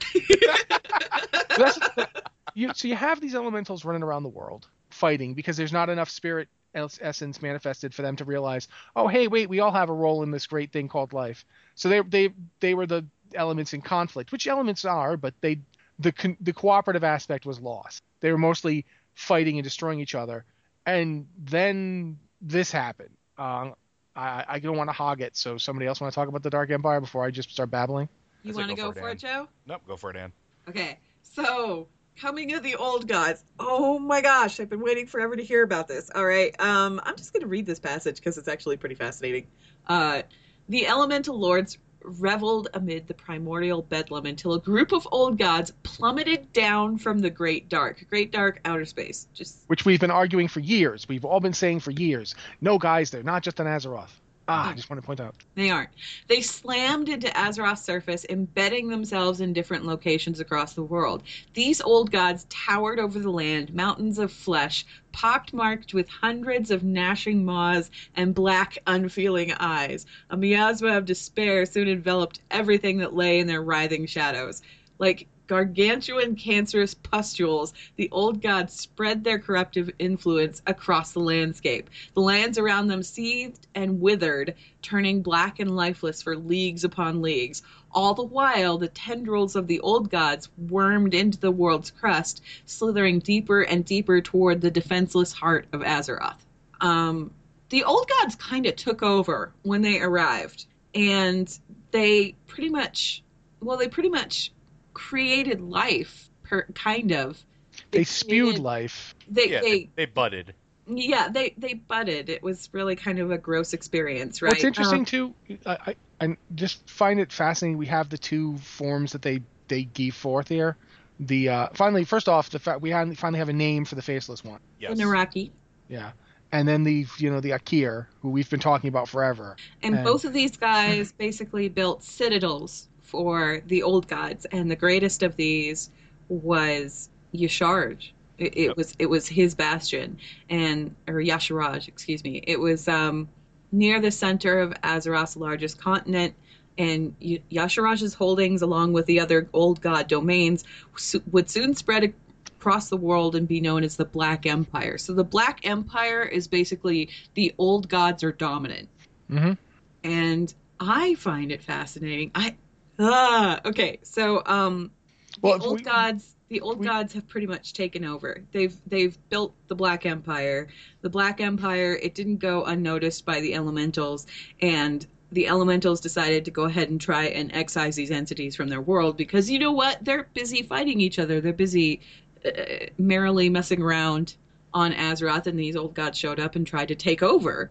So you have these elementals running around the world fighting because there's not enough spirit essence manifested for them to realize, oh, hey, wait, we all have a role in this great thing called life. So they were the elements in conflict, which elements are, but the cooperative aspect was lost. They were mostly fighting and destroying each other. And then this happened. I don't want to hog it, so somebody else want to talk about the Dark Empire before I just start babbling? You want to go for it, Joe? Nope, go for it, Ann. Okay, so Coming of the old gods. Oh my gosh, I've been waiting forever to hear about this. All right, I'm just going to read this passage because it's actually pretty fascinating. The elemental lords reveled amid the primordial bedlam until a group of old gods plummeted down from the great dark outer space. Which we've been arguing for years. We've all been saying for years. No, guys, they're not just on Azeroth. I just want to point out. They aren't. They slammed into Azeroth's surface, embedding themselves in different locations across the world. These old gods towered over the land, mountains of flesh, pockmarked with hundreds of gnashing maws and black, unfeeling eyes. A miasma of despair soon enveloped everything that lay in their writhing shadows. Like gargantuan cancerous pustules, the old gods spread their corruptive influence across the landscape. The lands around them seethed and withered, turning black and lifeless for leagues upon leagues. All the while, the tendrils of the old gods wormed into the world's crust, slithering deeper and deeper toward the defenseless heart of Azeroth. The old gods kind of took over when they arrived, and they pretty much created life, kind of. They spewed life. They budded. Yeah, they budded. It was really kind of a gross experience, right? What's interesting too, I just find it fascinating. We have the two forms that they give forth here. The finally, first off, the fact we finally have a name for the faceless one. Yes. The Naraki. Yeah. And then the Akir, who we've been talking about forever. And both of these guys basically built citadels for the old gods, and the greatest of these was Y'Shaarj. It was his bastion, or Y'Shaarj, excuse me. It was near the center of Azeroth's largest continent, and Y'Shaarj's holdings, along with the other old god domains, would soon spread across the world and be known as the Black Empire. So the Black Empire is basically the old gods are dominant. Mm-hmm. And I find it fascinating. Okay, so the old gods have pretty much taken over. They've built the Black Empire. The Black Empire, it didn't go unnoticed by the elementals, and the elementals decided to go ahead and try and excise these entities from their world because, you know what? They're busy fighting each other. They're busy merrily messing around on Azeroth, and these old gods showed up and tried to take over.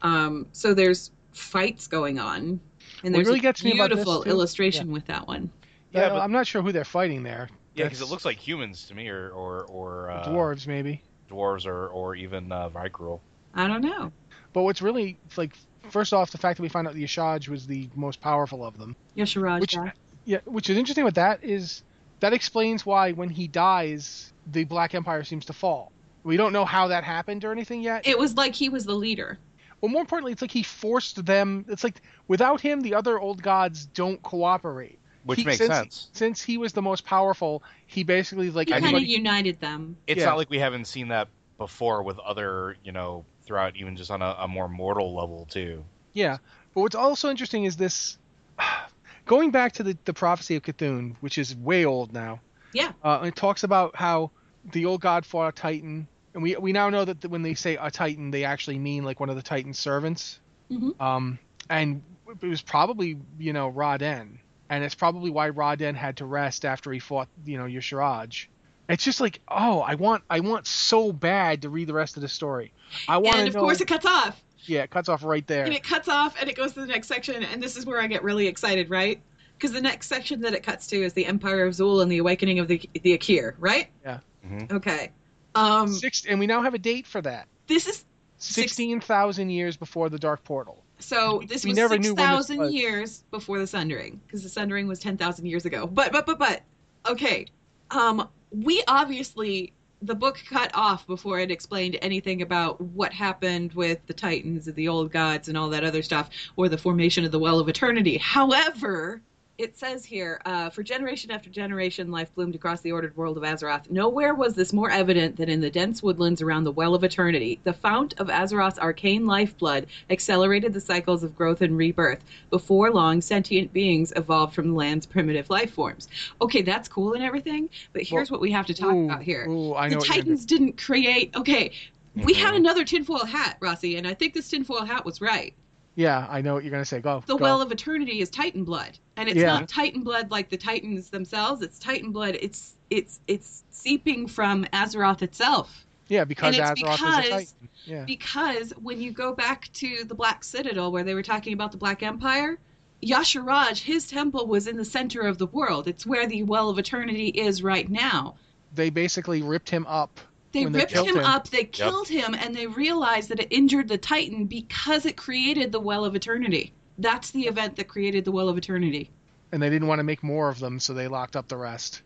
So there's fights going on, and there's really a gets me about beautiful this, too. illustration with that one. Yeah, but I'm not sure who they're fighting there. Yeah, because it looks like humans to me, or dwarves maybe. Dwarves or even Vrykul. I don't know. But what's really first off, the fact that we find out the Y'Shaarj was the most powerful of them. Y'Shaarj, which is interesting with that is that explains why when he dies, the Black Empire seems to fall. We don't know how that happened or anything yet. It was like he was the leader. Well, more importantly, it's like he forced them. It's like without him, the other old gods don't cooperate. Which makes sense. Since he was the most powerful, he basically he kind of united them. It's not like we haven't seen that before with other, throughout even just on a more mortal level too. Yeah, but what's also interesting is this, going back to the prophecy of Cthulhu, which is way old now. Yeah. It talks about how the old god fought a Titan, and we now know that when they say a Titan, they actually mean like one of the Titan's servants. Mm-hmm. And it was probably Ra-Den, and it's probably why Ra-Den had to rest after he fought Y'Shaarj. It's just like, I want so bad to read the rest of the story. And of course it cuts off. Yeah, it cuts off right there. And it cuts off, and it goes to the next section, and this is where I get really excited, right? Because the next section that it cuts to is the Empire of Xul and the awakening of the Akir, right? Yeah. Mm-hmm. Okay. And we now have a date for that. This is 16,000 years before the Dark Portal. So this was 6,000 years before the Sundering, because the Sundering was 10,000 years ago. But okay. We obviously, the book cut off before it explained anything about what happened with the Titans and the old gods and all that other stuff, or the formation of the Well of Eternity. However, it says here, for generation after generation, life bloomed across the ordered world of Azeroth. Nowhere was this more evident than in the dense woodlands around the Well of Eternity. The fount of Azeroth's arcane lifeblood accelerated the cycles of growth and rebirth. Before long, sentient beings evolved from the land's primitive life forms. Okay, that's cool and everything, but here's what we have to talk about here. The Titans didn't create... Okay, we had another tinfoil hat, Rossi, and I think this tinfoil hat was right. Yeah, I know what you're gonna say. Go. The go. Well of Eternity is Titan blood, and it's not Titan blood like the Titans themselves. It's Titan blood. It's seeping from Azeroth itself. Yeah, because and it's Azeroth is a Titan. Yeah. Because when you go back to the Black Citadel, where they were talking about the Black Empire, Yasharaj, his temple was in the center of the world. It's where the Well of Eternity is right now. They basically ripped him up. They ripped him up, they killed him, and they realized that it injured the Titan because it created the Well of Eternity. That's the event that created the Well of Eternity. And they didn't want to make more of them, so they locked up the rest.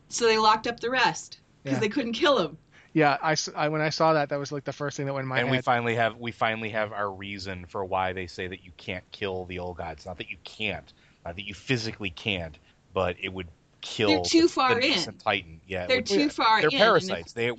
Because they couldn't kill him. Yeah, I when I saw that was like the first thing that went in my head. And we finally have our reason for why they say that you can't kill the old gods. Not that you can't, not that you physically can't, but it would kill. They're too far in. Titan. Yeah, they're too far in. They're parasites. They're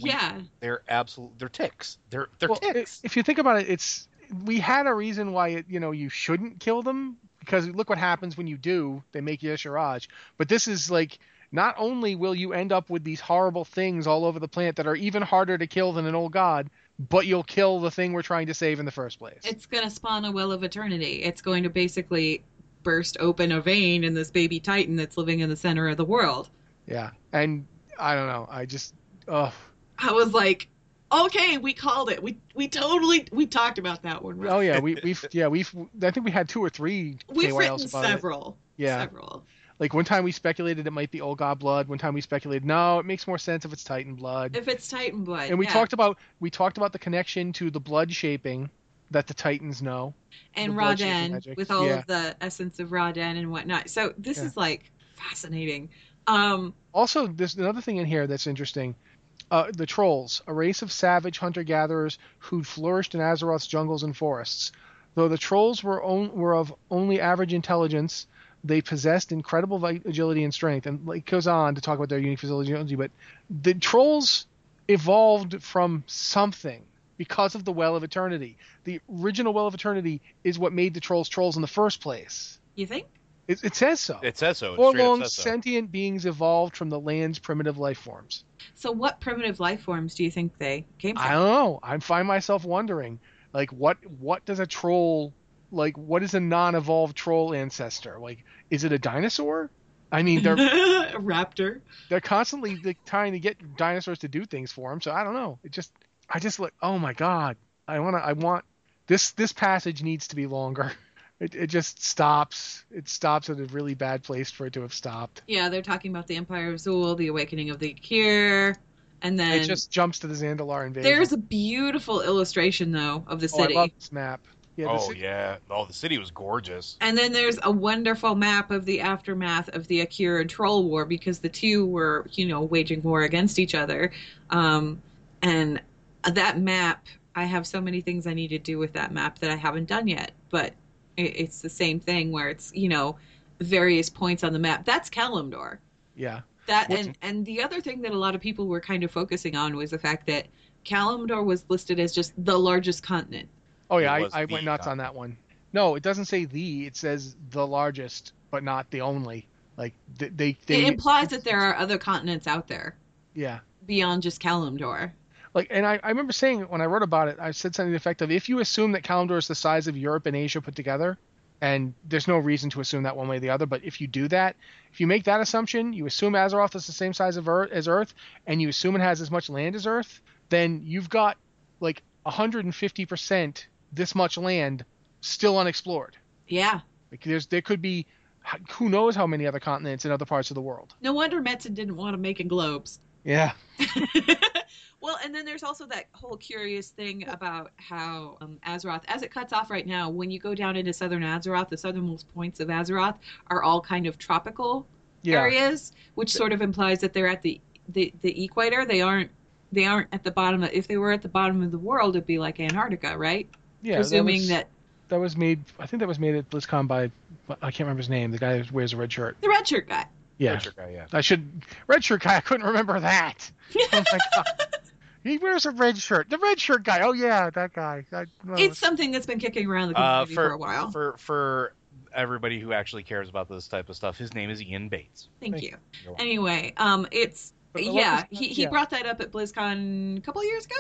ticks. They're ticks. If you think about it, we had a reason why you shouldn't kill them, because look what happens when you do. They make you Yasharaj. But this is like, not only will you end up with these horrible things all over the planet that are even harder to kill than an old god, but you'll kill the thing we're trying to save in the first place. It's going to spawn a Well of Eternity. It's going to basically burst open a vein in this baby Titan that's living in the center of the world. Yeah, and I don't know. I was like, okay, we called it. We talked about that one. Right? Oh yeah, I think we had 2 or 3 We've KYLs written about several. It. Yeah. Several. Like one time we speculated it might be old god blood. One time we speculated, no, it makes more sense if it's Titan blood. If it's Titan blood. And we talked about the connection to the blood shaping that the Titans know. And Ra-Den, with all of the essence of Ra-Den and whatnot. So this is like fascinating. Also, there's another thing in here that's interesting. The Trolls, a race of savage hunter-gatherers who'd flourished in Azeroth's jungles and forests. Though the Trolls were of only average intelligence, they possessed incredible agility and strength. And it goes on to talk about their unique physical agility, but the Trolls evolved from something because of the Well of Eternity. The original Well of Eternity is what made the Trolls in the first place. You think? It says so. It says so. Forlorn sentient beings evolved from the land's primitive life forms. So what primitive life forms do you think they came from? I don't know. I find myself wondering, like, what does a troll, like, what is a non-evolved troll ancestor? Like, is it a dinosaur? I mean, they're a raptor. They're constantly trying to get dinosaurs to do things for them. So I don't know. I just like, oh my god, I want this passage needs to be longer. It just stops. It stops at a really bad place for it to have stopped. Yeah, they're talking about the Empire of Zul, the awakening of the Akir, and then it just jumps to the Zandalar invasion. There's a beautiful illustration though of the city. I love this map. Yeah, the city was gorgeous. And then there's a wonderful map of the aftermath of the Akir and Troll War, because the two were, waging war against each other. And that map, I have so many things I need to do with that map that I haven't done yet, but it's the same thing where it's, various points on the map. That's Kalimdor. Yeah. And the other thing that a lot of people were kind of focusing on was the fact that Kalimdor was listed as just the largest continent. Oh yeah, I went nuts on that one. No, it doesn't say it says the largest, but not the only. Like they it implies that there are other continents out there. Yeah. Beyond just Kalimdor. Like, and I remember saying when I wrote about it, I said something to the effect of, if you assume that Kalimdor is the size of Europe and Asia put together, and there's no reason to assume that one way or the other, but if you do that, if you make that assumption, you assume Azeroth is the same size as Earth, and you assume it has as much land as Earth, then you've got like 150% this much land still unexplored. Yeah. Like there could be who knows how many other continents in other parts of the world. No wonder Metzen didn't want to make globes. Yeah. Well, and then there's also that whole curious thing about how Azeroth, as it cuts off right now, when you go down into southern Azeroth, the southernmost points of Azeroth are all kind of tropical areas, which sort of implies that they're at the equator. They aren't at the bottom. If they were at the bottom of the world, it'd be like Antarctica, right? Yeah. Presuming that was made. I think that was made at BlizzCon by, I can't remember his name. The guy who wears a red shirt. The red shirt guy. Yeah. Red shirt guy. Yeah. Red shirt guy. I couldn't remember that. Oh my god. He wears a red shirt. The red shirt guy. Oh yeah, that guy. It's something that's been kicking around the community for a while. For everybody who actually cares about this type of stuff, his name is Ian Bates. Thank you. Anyway, he brought that up at BlizzCon a couple of years ago.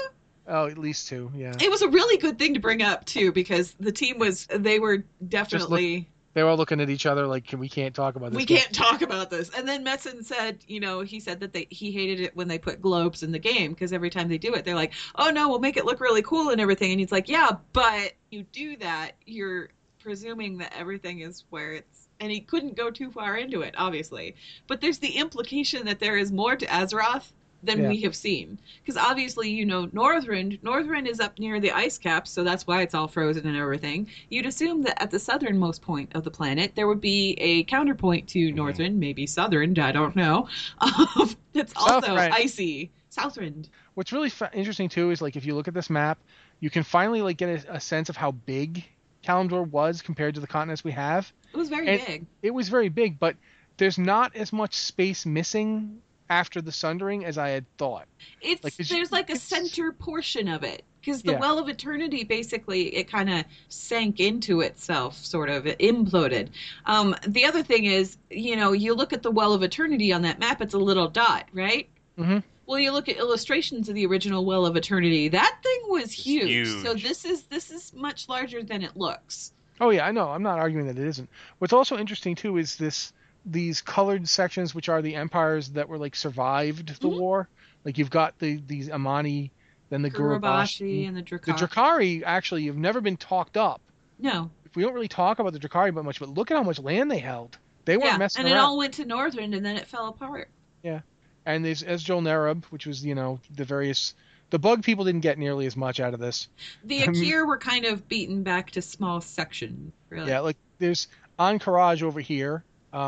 Oh, at least 2, yeah. It was a really good thing to bring up, too, because the team they were definitely... They were all looking at each other like, we can't talk about this. We can't talk about this. And then Metzen said, he said that he hated it when they put globes in the game, because every time they do it, they're like, oh no, we'll make it look really cool and everything. And he's like, yeah, but you do that, you're presuming that everything is where it's... And he couldn't go too far into it, obviously. But there's the implication that there is more to Azeroth than we have seen. Because obviously, Northrend is up near the ice caps, so that's why it's all frozen and everything. You'd assume that at the southernmost point of the planet, there would be a counterpoint to Northrend, maybe Southern, I don't know, that's also icy. Southern. What's really interesting, too, is, like, if you look at this map, you can finally, like, get a sense of how big Kalimdor was compared to the continents we have. It was very big. It was very big, but there's not as much space missing after the Sundering as I had thought. There's a center portion of it, because the Well of Eternity, basically, it kind of sank into itself, sort of. It imploded. The other thing is, you look at the Well of Eternity on that map, it's a little dot, right? Mm-hmm. Well, you look at illustrations of the original Well of Eternity, that thing was huge. So this is much larger than it looks. Oh, yeah, I know. I'm not arguing that it isn't. What's also interesting, too, is these colored sections, which are the empires that were, like, survived the war. Like, you've got these Amani, then the Gurubashi, and the Drakari. The Drakari, actually, have never been talked up. No. We don't really talk about the Drakari much, but look at how much land they held. They weren't messing around. And it all went to Northrend, and then it fell apart. Yeah. And there's Esjol Nerub, which was, the various... The bug people didn't get nearly as much out of this. The Akir were kind of beaten back to small section, really. Yeah, like, there's Ahn'Qiraj over here.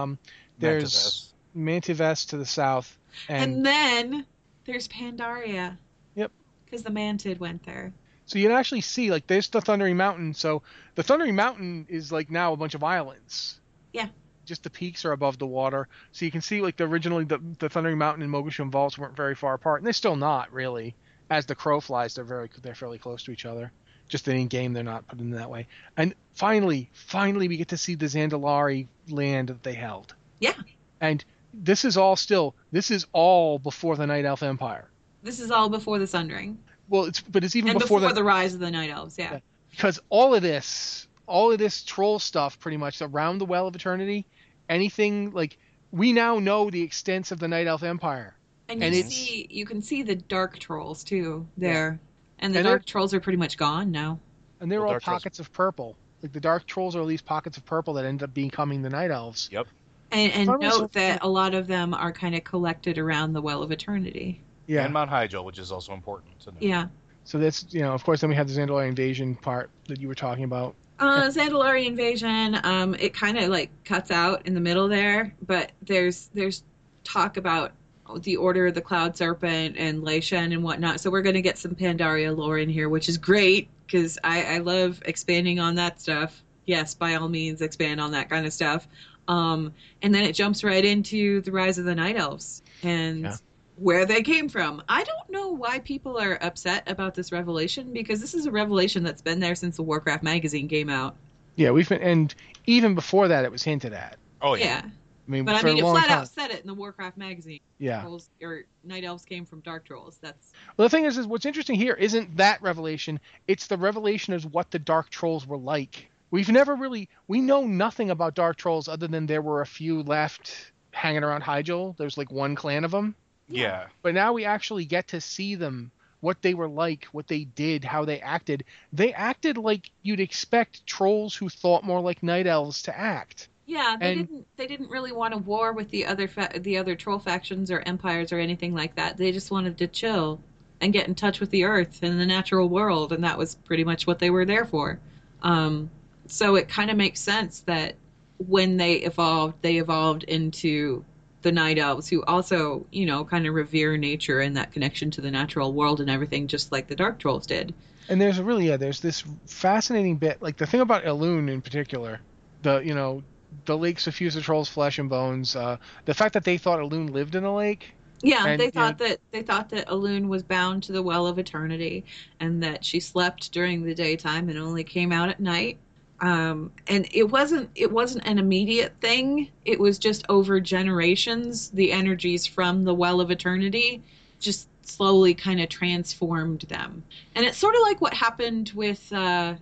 There's Mantivest to the south. And then there's Pandaria. Yep. Because the Mantid went there. So you can actually see, like, there's the Thundering Mountain. So the Thundering Mountain is, like, now a bunch of islands. Yeah. Just the peaks are above the water. So you can see, like, originally the Thundering Mountain and Mogushum Vaults weren't very far apart. And they're still not, really. As the crow flies, they're fairly close to each other. Just in game, they're not put in that way. And finally, we get to see the Zandalari land that they held. Yeah. And this is all before the Night Elf Empire. This is all before the Sundering. Well, it's even and before the rise of the Night Elves, yeah. Because all of this troll stuff, pretty much around the Well of Eternity, anything like we now know the extents of the Night Elf Empire. And you can see the dark trolls too there. Yeah. And the dark trolls are pretty much gone now. And they're all pockets of purple. Like the dark trolls are these pockets of purple that end up becoming the Night Elves. Yep. And note that a lot of them are kind of collected around the Well of Eternity. Yeah. And Mount Hyjal, which is also important to know. Yeah. So that's, of course, then we have the Zandalari invasion part that you were talking about. Zandalari invasion, it kind of like cuts out in the middle there, but there's talk about the Order of the Cloud Serpent and Leishen and whatnot. So we're going to get some Pandaria lore in here, which is great because I love expanding on that stuff. Yes, by all means, expand on that kind of stuff. And then it jumps right into the Rise of the Night Elves and where they came from. I don't know why people are upset about this revelation because this is a revelation that's been there since the Warcraft magazine came out. Yeah, and even before that, it was hinted at. Oh yeah. It flat out said it in the Warcraft magazine. Yeah. Trolls, or Night Elves came from Dark Trolls. Well, the thing is what's interesting here isn't that revelation. It's the revelation of what the Dark Trolls were like. We know nothing about Dark Trolls other than there were a few left hanging around Hyjal. There's like one clan of them. Yeah. But now we actually get to see them, what they were like, what they did, how they acted. They acted like you'd expect trolls who thought more like Night Elves to act. Yeah, they didn't really want to war with the other troll factions or empires or anything like that. They just wanted to chill and get in touch with the earth and the natural world, and that was pretty much what they were there for. So it kind of makes sense that when they evolved into the Night Elves, who also, kind of revere nature and that connection to the natural world and everything, just like the Dark Trolls did. And there's this fascinating bit, like the thing about Elune in particular, the lake suffused the trolls' flesh and bones. The fact that they thought Elune lived in the lake. Yeah, they thought that Elune was bound to the Well of Eternity, and that she slept during the daytime and only came out at night. And it wasn't an immediate thing. It was just over generations, the energies from the Well of Eternity just slowly kind of transformed them. And it's sort of like what happened with, how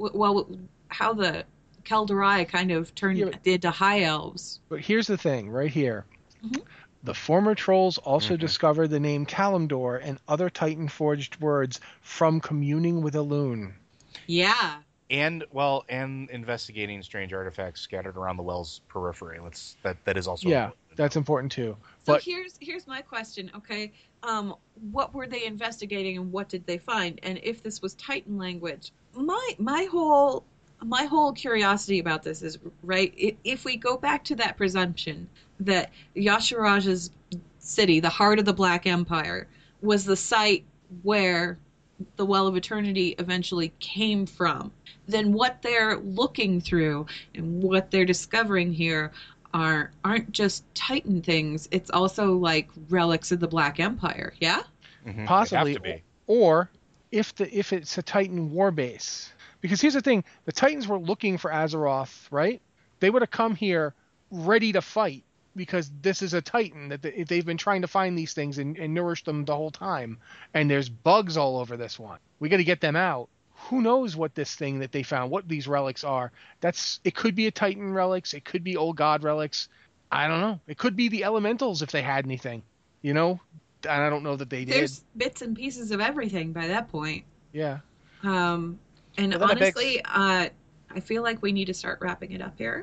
the Keldarai kind of turned into high elves. But here's the thing, right here. Mm-hmm. The former trolls also discovered the name Kalimdor and other Titan-forged words from communing with Elune. Yeah. And investigating strange artifacts scattered around the well's periphery. That is also important. That's important too. So here's my question. Okay, what were they investigating and what did they find? And if this was Titan language, my whole curiosity about this is, right, if we go back to that presumption that Yasharaj's city, the heart of the Black Empire, was the site where the Well of Eternity eventually came from, then what they're looking through and what they're discovering here aren't just Titan things. It's also like relics of the Black Empire, yeah? Mm-hmm. Possibly. Have to be. Or if it's a Titan war base. Because here's the thing, the Titans were looking for Azeroth, right? They would have come here ready to fight because this is a Titan that they've been trying to find these things and nourish them the whole time. And there's bugs all over this one. We got to get them out. Who knows what this thing that they found, what these relics are? It could be a Titan relics. It could be old god relics. I don't know. It could be the elementals if they had anything, you know? And I don't know that they did. There's bits and pieces of everything by that point. Yeah. And honestly, I feel like we need to start wrapping it up here.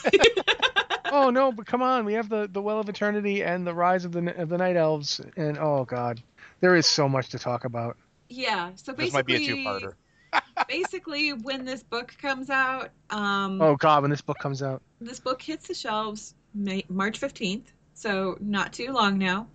Oh no, but come on, we have the Well of Eternity and the Rise of the Night Elves, and oh god, there is so much to talk about. Yeah, so basically, this might be a two-parter. Basically, when this book comes out, oh god, when this book comes out, this book hits the shelves March 15th, so not too long now.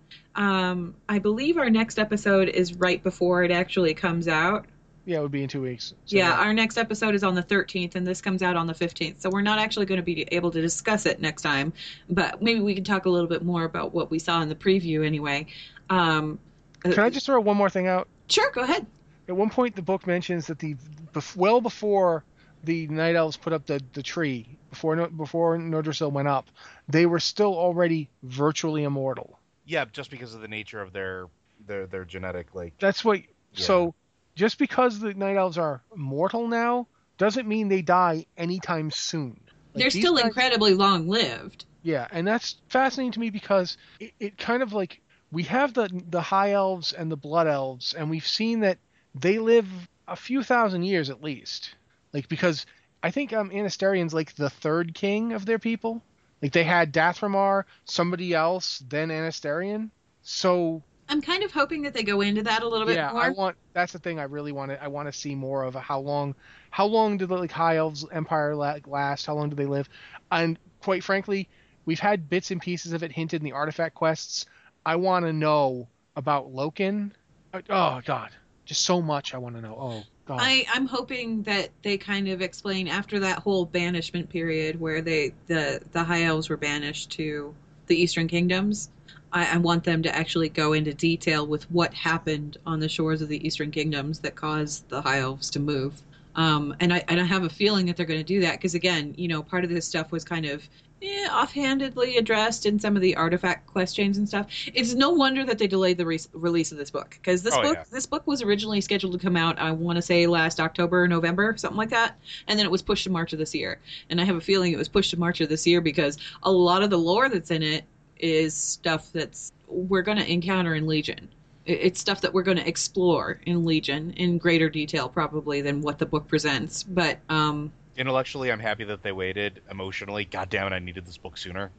I believe our next episode is right before it actually comes out. Yeah, it would be in 2 weeks. So yeah, our next episode is on the 13th, and this comes out on the 15th. So we're not actually going to be able to discuss it next time, but maybe we can talk a little bit more about what we saw in the preview anyway. Can I just throw one more thing out? Sure, go ahead. At one point, the book mentions that well before the Night Elves put up the tree, before Nordrassil went up, they were still already virtually immortal. Yeah, just because of the nature of their genetic, like... That's what... Yeah. So... Just because the Night Elves are mortal now doesn't mean they die anytime soon. They're still incredibly long-lived. Yeah, and that's fascinating to me because it kind of like we have the High Elves and the Blood Elves, and we've seen that they live a few thousand years at least. Like because I think Anastarion's like the third king of their people. Like they had Dathramar, somebody else, then Anastarion. So. I'm kind of hoping that they go into that a little bit more. Yeah, that's the thing I really want to. I want to see more of how long did the High Elves Empire last? How long do they live? And quite frankly, we've had bits and pieces of it hinted in the artifact quests. I want to know about Loken. Oh God, just so much I want to know. Oh God. I'm hoping that they kind of explain after that whole banishment period where the High Elves were banished to the Eastern Kingdoms. I want them to actually go into detail with what happened on the shores of the Eastern Kingdoms that caused the High Elves to move. And I have a feeling that they're going to do that because, again, part of this stuff was kind of offhandedly addressed in some of the artifact questions and stuff. It's no wonder that they delayed the release of this book because this book was originally scheduled to come out, I want to say last October or November, something like that. And then it was pushed to March of this year. And I have a feeling it was pushed to March of this year because a lot of the lore that's in it is stuff we're going to encounter in Legion. It's stuff that we're going to explore in Legion in greater detail probably than what the book presents. But intellectually, I'm happy that they waited. Emotionally, God damn it, I needed this book sooner.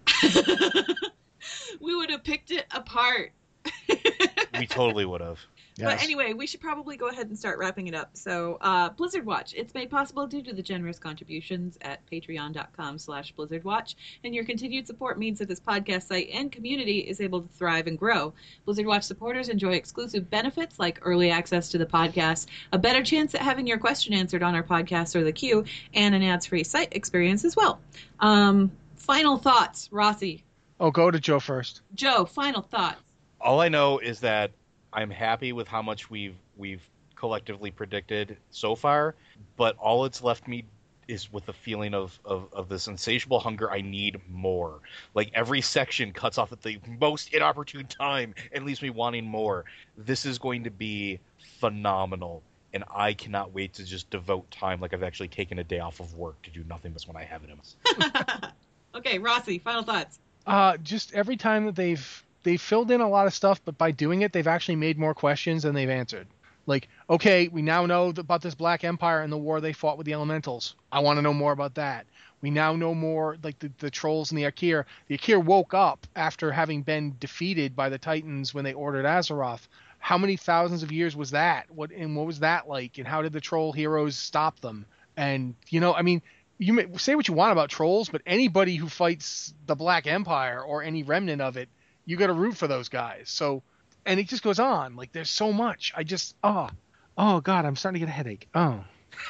We would have picked it apart. We totally would have. Yes. But anyway, we should probably go ahead and start wrapping it up. So, Blizzard Watch. It's made possible due to the generous contributions at patreon.com/BlizzardWatch. And your continued support means that this podcast site and community is able to thrive and grow. Blizzard Watch supporters enjoy exclusive benefits like early access to the podcast, a better chance at having your question answered on our podcast or the queue, and an ads-free site experience as well. Final thoughts, Rossi. Oh, go to Joe first. Joe, final thoughts. All I know is that I'm happy with how much we've collectively predicted so far, but all it's left me is with the feeling of this insatiable hunger. I need more. Like, every section cuts off at the most inopportune time and leaves me wanting more. This is going to be phenomenal, and I cannot wait to just devote time like I've actually taken a day off of work to do nothing but when I have it. Okay, Rossi, final thoughts. Just every time that they've filled in a lot of stuff, but by doing it, they've actually made more questions than they've answered. Like, okay, we now know about this Black Empire and the war they fought with the Elementals. I want to know more about that. We now know more, like the trolls and the Akir. The Akir woke up after having been defeated by the Titans when they ordered Azeroth. How many thousands of years was that? What was that like? And how did the troll heroes stop them? And, I mean, you may say what you want about trolls, but anybody who fights the Black Empire or any remnant of it, you got to root for those guys. So, and it just goes on. Like, there's so much. I just, oh God, I'm starting to get a headache. Oh.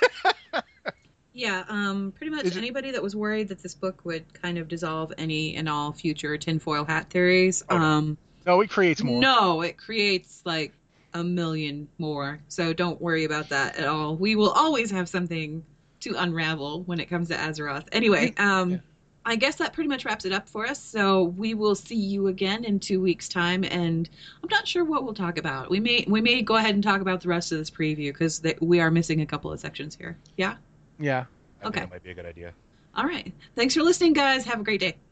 Yeah, pretty much anybody that was worried that this book would kind of dissolve any and all future tinfoil hat theories. No, it creates more. No, it creates like a million more. So don't worry about that at all. We will always have something to unravel when it comes to Azeroth. Anyway, I guess that pretty much wraps it up for us. So we will see you again in 2 weeks' time, and I'm not sure what we'll talk about. We may go ahead and talk about the rest of this preview because we are missing a couple of sections here. Yeah? Yeah. I think that might be a good idea. All right. Thanks for listening, guys. Have a great day.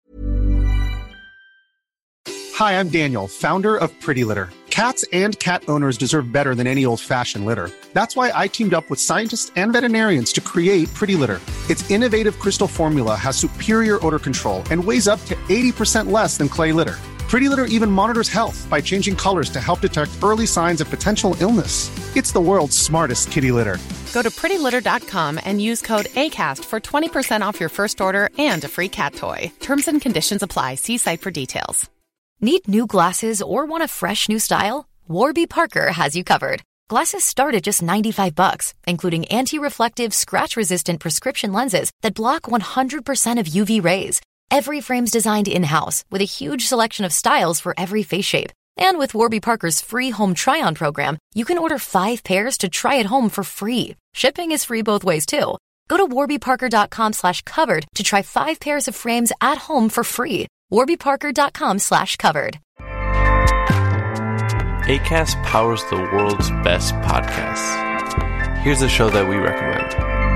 Hi, I'm Daniel, founder of Pretty Litter. Cats and cat owners deserve better than any old-fashioned litter. That's why I teamed up with scientists and veterinarians to create Pretty Litter. Its innovative crystal formula has superior odor control and weighs up to 80% less than clay litter. Pretty Litter even monitors health by changing colors to help detect early signs of potential illness. It's the world's smartest kitty litter. Go to prettylitter.com and use code ACAST for 20% off your first order and a free cat toy. Terms and conditions apply. See site for details. Need new glasses or want a fresh new style? Warby Parker has you covered. Glasses start at just $95, including anti-reflective, scratch-resistant prescription lenses that block 100% of UV rays. Every frame's designed in-house with a huge selection of styles for every face shape. And with Warby Parker's free home try-on program, you can order 5 pairs to try at home for free. Shipping is free both ways, too. Go to warbyparker.com/covered to try 5 pairs of frames at home for free. warbyparker.com/covered. Acast powers the world's best podcasts. Here's a show that we recommend.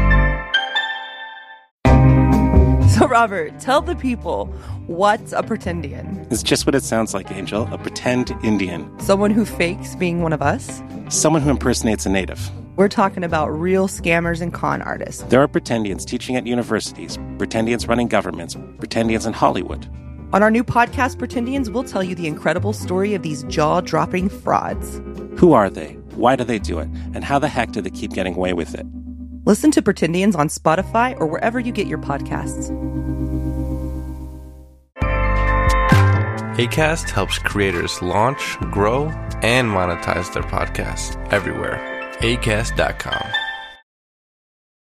So, Robert, tell the people, what's a pretendian? It's just what it sounds like, Angel. A pretend Indian. Someone who fakes being one of us? Someone who impersonates a native. We're talking about real scammers and con artists. There are pretendians teaching at universities, pretendians running governments, pretendians in Hollywood. On our new podcast, Pretendians, we'll tell you the incredible story of these jaw-dropping frauds. Who are they? Why do they do it? And how the heck do they keep getting away with it? Listen to Pretendians on Spotify or wherever you get your podcasts. Acast helps creators launch, grow, and monetize their podcasts everywhere. Acast.com.